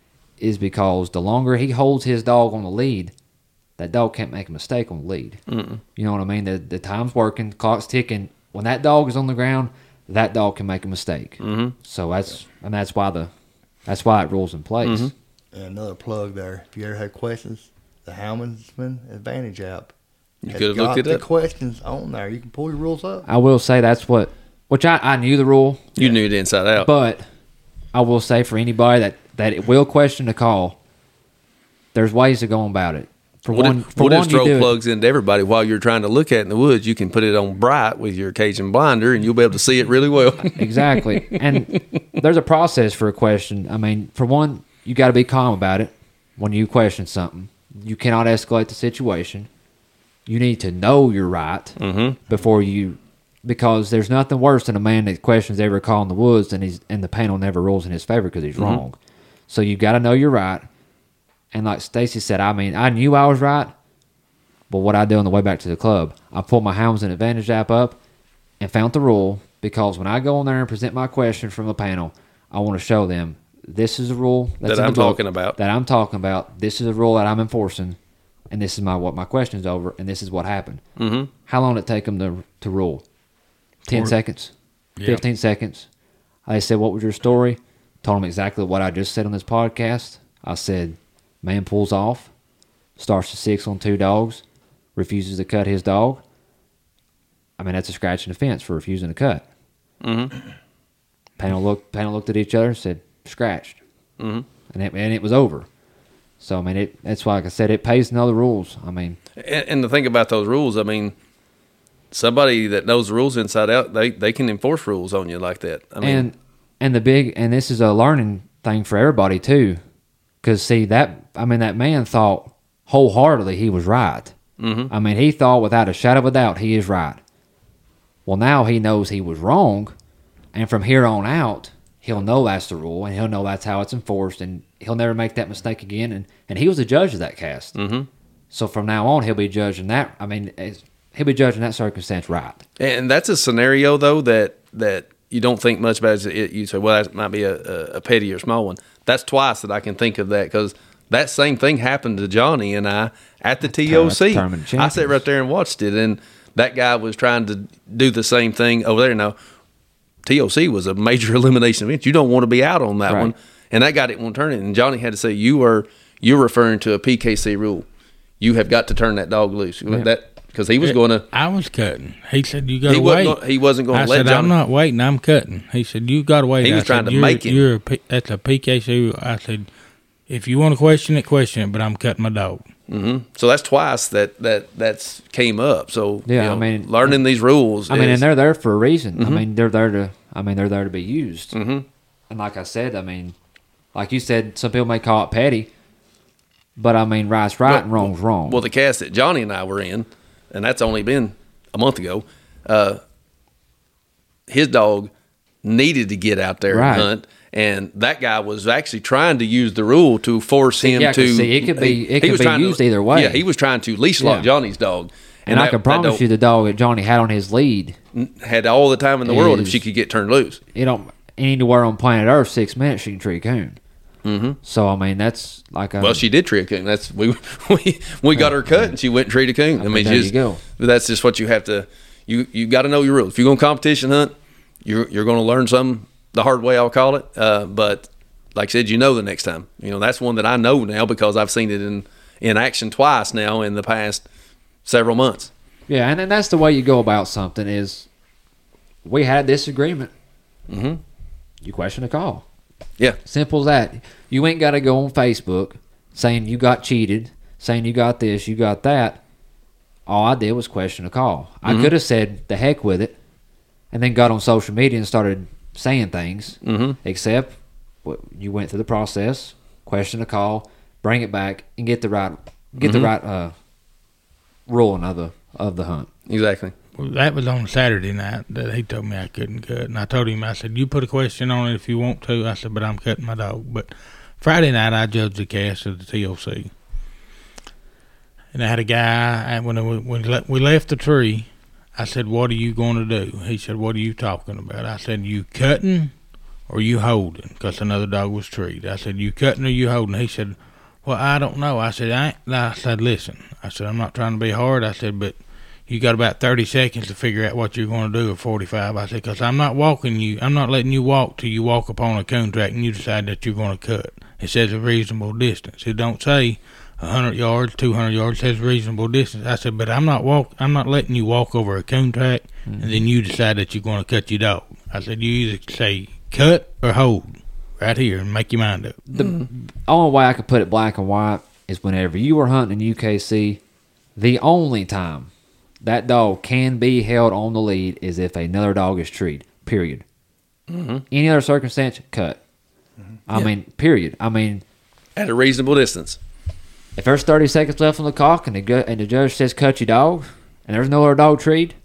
is because the longer he holds his dog on the lead, that dog can't make a mistake on the lead. Mm-mm. You know what I mean? The the time's working, the clock's ticking. When that dog is on the ground, that dog can make a mistake. Mm-hmm. So that's and that's why the that's why it rules in place. Mm-hmm. And another plug there. If you ever had questions, the Houndsman Advantage app. You could have looked it the up. questions on there. You can pull your rules up. I will say that's what, which I, I knew the rule. You yeah. knew it inside out. But I will say for anybody that, that it will question the call, there's ways to go about it. For we'll one, just, for we'll one just throw you do plugs it. into everybody while you're trying to look at it in the woods. You can put it on bright with your Cajun blinder, and you'll be able to see it really well. Exactly. And there's a process for a question. I mean, for one, you got to be calm about it when you question something. You cannot escalate the situation. You need to know you're right mm-hmm. before you, because there's nothing worse than a man that questions every call in the woods and he's and the panel never rules in his favor because he's mm-hmm. wrong. So you got to know you're right. And like Stacy said, I mean, I knew I was right, but what I do on the way back to the club, I pulled my Houndsman Advantage app up and found the rule, because when I go on there and present my question from the panel, I want to show them this is a rule that's that in I'm the book, talking about. That I'm talking about. This is a rule that I'm enforcing, and this is my what my question's over, and this is what happened. Mm-hmm. How long did it take them to to rule? Ten Four. seconds, yeah. fifteen seconds. I said, "What was your story?" Told them exactly what I just said on this podcast. I said, man pulls off, starts to six on two dogs, refuses to cut his dog. I mean, that's a scratch in the fence for refusing to cut. Mm-hmm. Panel looked, panel looked at each other and said, scratched. Mm-hmm. And, it, and it was over. So, I mean, it, that's why, like I said, it pays to know the rules. I mean. And, and the thing about those rules, I mean, somebody that knows the rules inside out, they, they can enforce rules on you like that. I mean, and, and the big, and this is a learning thing for everybody, too. Because, see, that, I mean, that man thought wholeheartedly he was right. Mm-hmm. I mean, he thought without a shadow of a doubt he is right. Well, now he knows he was wrong, and from here on out, he'll know that's the rule, and he'll know that's how it's enforced, and he'll never make that mistake again. And, and he was a judge of that cast. Mm-hmm. So from now on, he'll be judging that. I mean, he'll be judging that circumstance right. And that's a scenario, though, that that you don't think much about. It. You say, well, that might be a, a petty or small one. That's twice that I can think of that, because that same thing happened to Johnny and I at the T O C. I sat right there and watched it, and that guy was trying to do the same thing over there. Now, T O C was a major elimination event. You don't want to be out on that right. one. And that guy didn't want to turn it. And Johnny had to say, you are you're referring to a P K C rule. You have got to turn that dog loose. Yeah. That because he was going to. I was cutting. He said, you got to he wait. Wasn't gonna, he wasn't going to let said, Johnny. I'm not waiting. I'm cutting. He said, you got to wait. He I was trying said, to make him. You're a, that's a P K C rule. I said, if you want to question it, question it, but I'm cutting my dog. Mm-hmm. So that's twice that that that's came up. So yeah, you know, I mean, learning these rules. I mean, is, and they're there for a reason. Mm-hmm. I mean, they're there to. I mean, they're there to be used. Mm-hmm. And like I said, I mean, like you said, some people may call it petty, but I mean, right's right well, and wrong's wrong. Well, the cast that Johnny and I were in, and that's only been a month ago. Uh, his dog needed to get out there right. and hunt. And that guy was actually trying to use the rule to force him Yeah, 'cause to. see, it could be- he- it he could was be trying to- used either way. Yeah, he was trying to leash lock Yeah. Johnny's dog. And, I that- can that promise dog you, the dog that Johnny had on his lead, had all the time in the world if is- she could get turned loose. it don't anywhere on planet Earth six minutes she can tree a coon. Mm-hmm. So I mean that's like a, Well, she did tree a coon. That's we we we got her cut and she went and treed a coon. I, mean, mean, there you just, go. that's just what you have to. You you got to know your rules. If you're going to competition hunt, you're you're going to learn something the hard way. I'll call it. Uh, but like I said, you know the next time. You know that's one that I know now because I've seen it in in action twice now in the past several months. Yeah, and then that's the way you go about something. Is we had a disagreement. Mm-hmm. You question a call. Yeah. Simple as that. You ain't got to go on Facebook saying you got cheated, saying you got this, you got that. All I did was question a call. I Mhm. could have said the heck with it, and then got on social media and started saying things. Mm-hmm. Except what- you went through the process, question a call, bring it back, and get the right get the Mhm. right uh, ruling of the of the hunt. Exactly. Well, that was on Saturday night that he told me I couldn't cut. And I told him, I said, you put a question on it if you want to. I said, but I'm cutting my dog. But Friday night, I judged the cast of the T O C. And I had a guy, and when we, when le- we left the tree, I said, what are you going to do? He said, what are you talking about? I said, you cutting or you holding? Because another dog was treed. I said, you cutting or you holding? He said, well, I don't know. I said, I, ain't. I said, listen. I said, I'm not trying to be hard. I said, but you got about thirty seconds to figure out what you're going to do at forty-five. I said, because I'm not walking you. I'm not letting you walk till you walk upon a coon track and you decide that you're going to cut. It says a reasonable distance. It don't say one hundred yards, two hundred yards. It says reasonable distance. I said, but I'm not walk. I'm not letting you walk over a coon track Mm-hmm. and then you decide that you're going to cut your dog. I said, you either say cut or hold right here and make your mind up. The only way I could put it black and white is whenever you were hunting in U K C, the only time that dog can be held on the lead is if another dog is treed, period. Mm-hmm. Any other circumstance, cut. I Yeah. mean, period. I mean, At a reasonable distance. if there's thirty seconds left on the clock and the, gu- and the judge says cut your dog, and there's no other dog treed,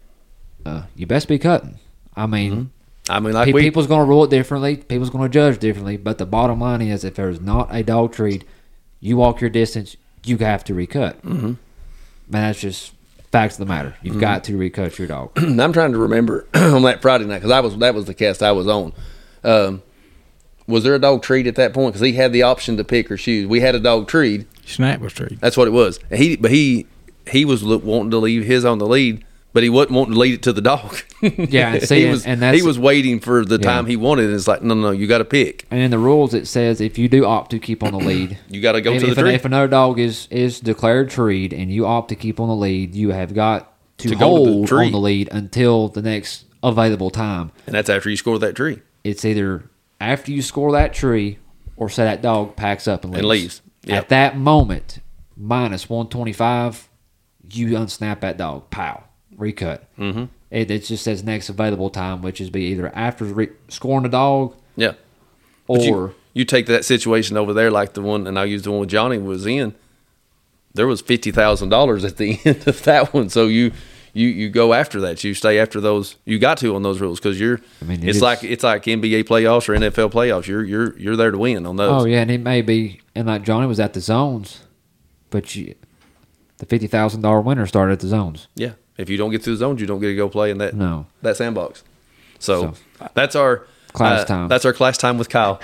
uh, you best be cutting. I mean, Mm-hmm. I mean, like pe- we, people's going to rule it differently. People's going to judge differently. But the bottom line is, if there's not a dog treed, you walk your distance, you have to recut. Mhm. Man, that's just facts of the matter. You've Mhm. got to recut your dog. I'm trying to remember on that Friday night because I was that was the cast I was on. Um, was there a dog treed at that point? Because he had the option to pick or choose. We had a dog treed. Snap was treed. That's what it was. He but he he was lo- wanting to leave his on the lead, but he wasn't wanting to lead it to the dog. Yeah, and see, he and- was and that's- he was waiting for the Yeah. time he wanted. And it's like no, no, no, you got to pick. And in the rules, it says if you do opt to keep on the lead, You got to go if, to the if, an- tree. if another dog is, is declared treed and you opt to keep on the lead, you have got to, To go to the hold tree. on the lead until the next available time. And that's after you score that tree It's either after you score that tree or say that dog packs up and leaves. and leaves. Yep. At that moment, minus one twenty-five, you unsnap that dog. Pow. Recut. Mm-hmm. It, it just says next available time, which is be either after re- scoring the dog Yeah. or But you, you take that situation over there, like the one, and I'll use the one with Johnny was in. There was fifty thousand dollars at the end of that one, so you you you go after that. You stay after those. You got to on those rules because you're. I mean, it it's is- like it's like N B A playoffs or N F L playoffs. You're you're you're there to win on those. Oh yeah, and it may be, and like Johnny was at the zones, but you, the fifty thousand dollar winner started at the zones. Yeah. If you don't get through the zones, you don't get to go play in that No. that sandbox. So, that's our Class uh, time. That's our class time with Kyle.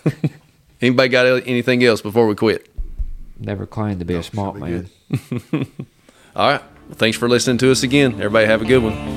Anybody got anything else before we quit? Never claimed to be a smart man. All right. Well, thanks for listening to us again. Everybody have a good one.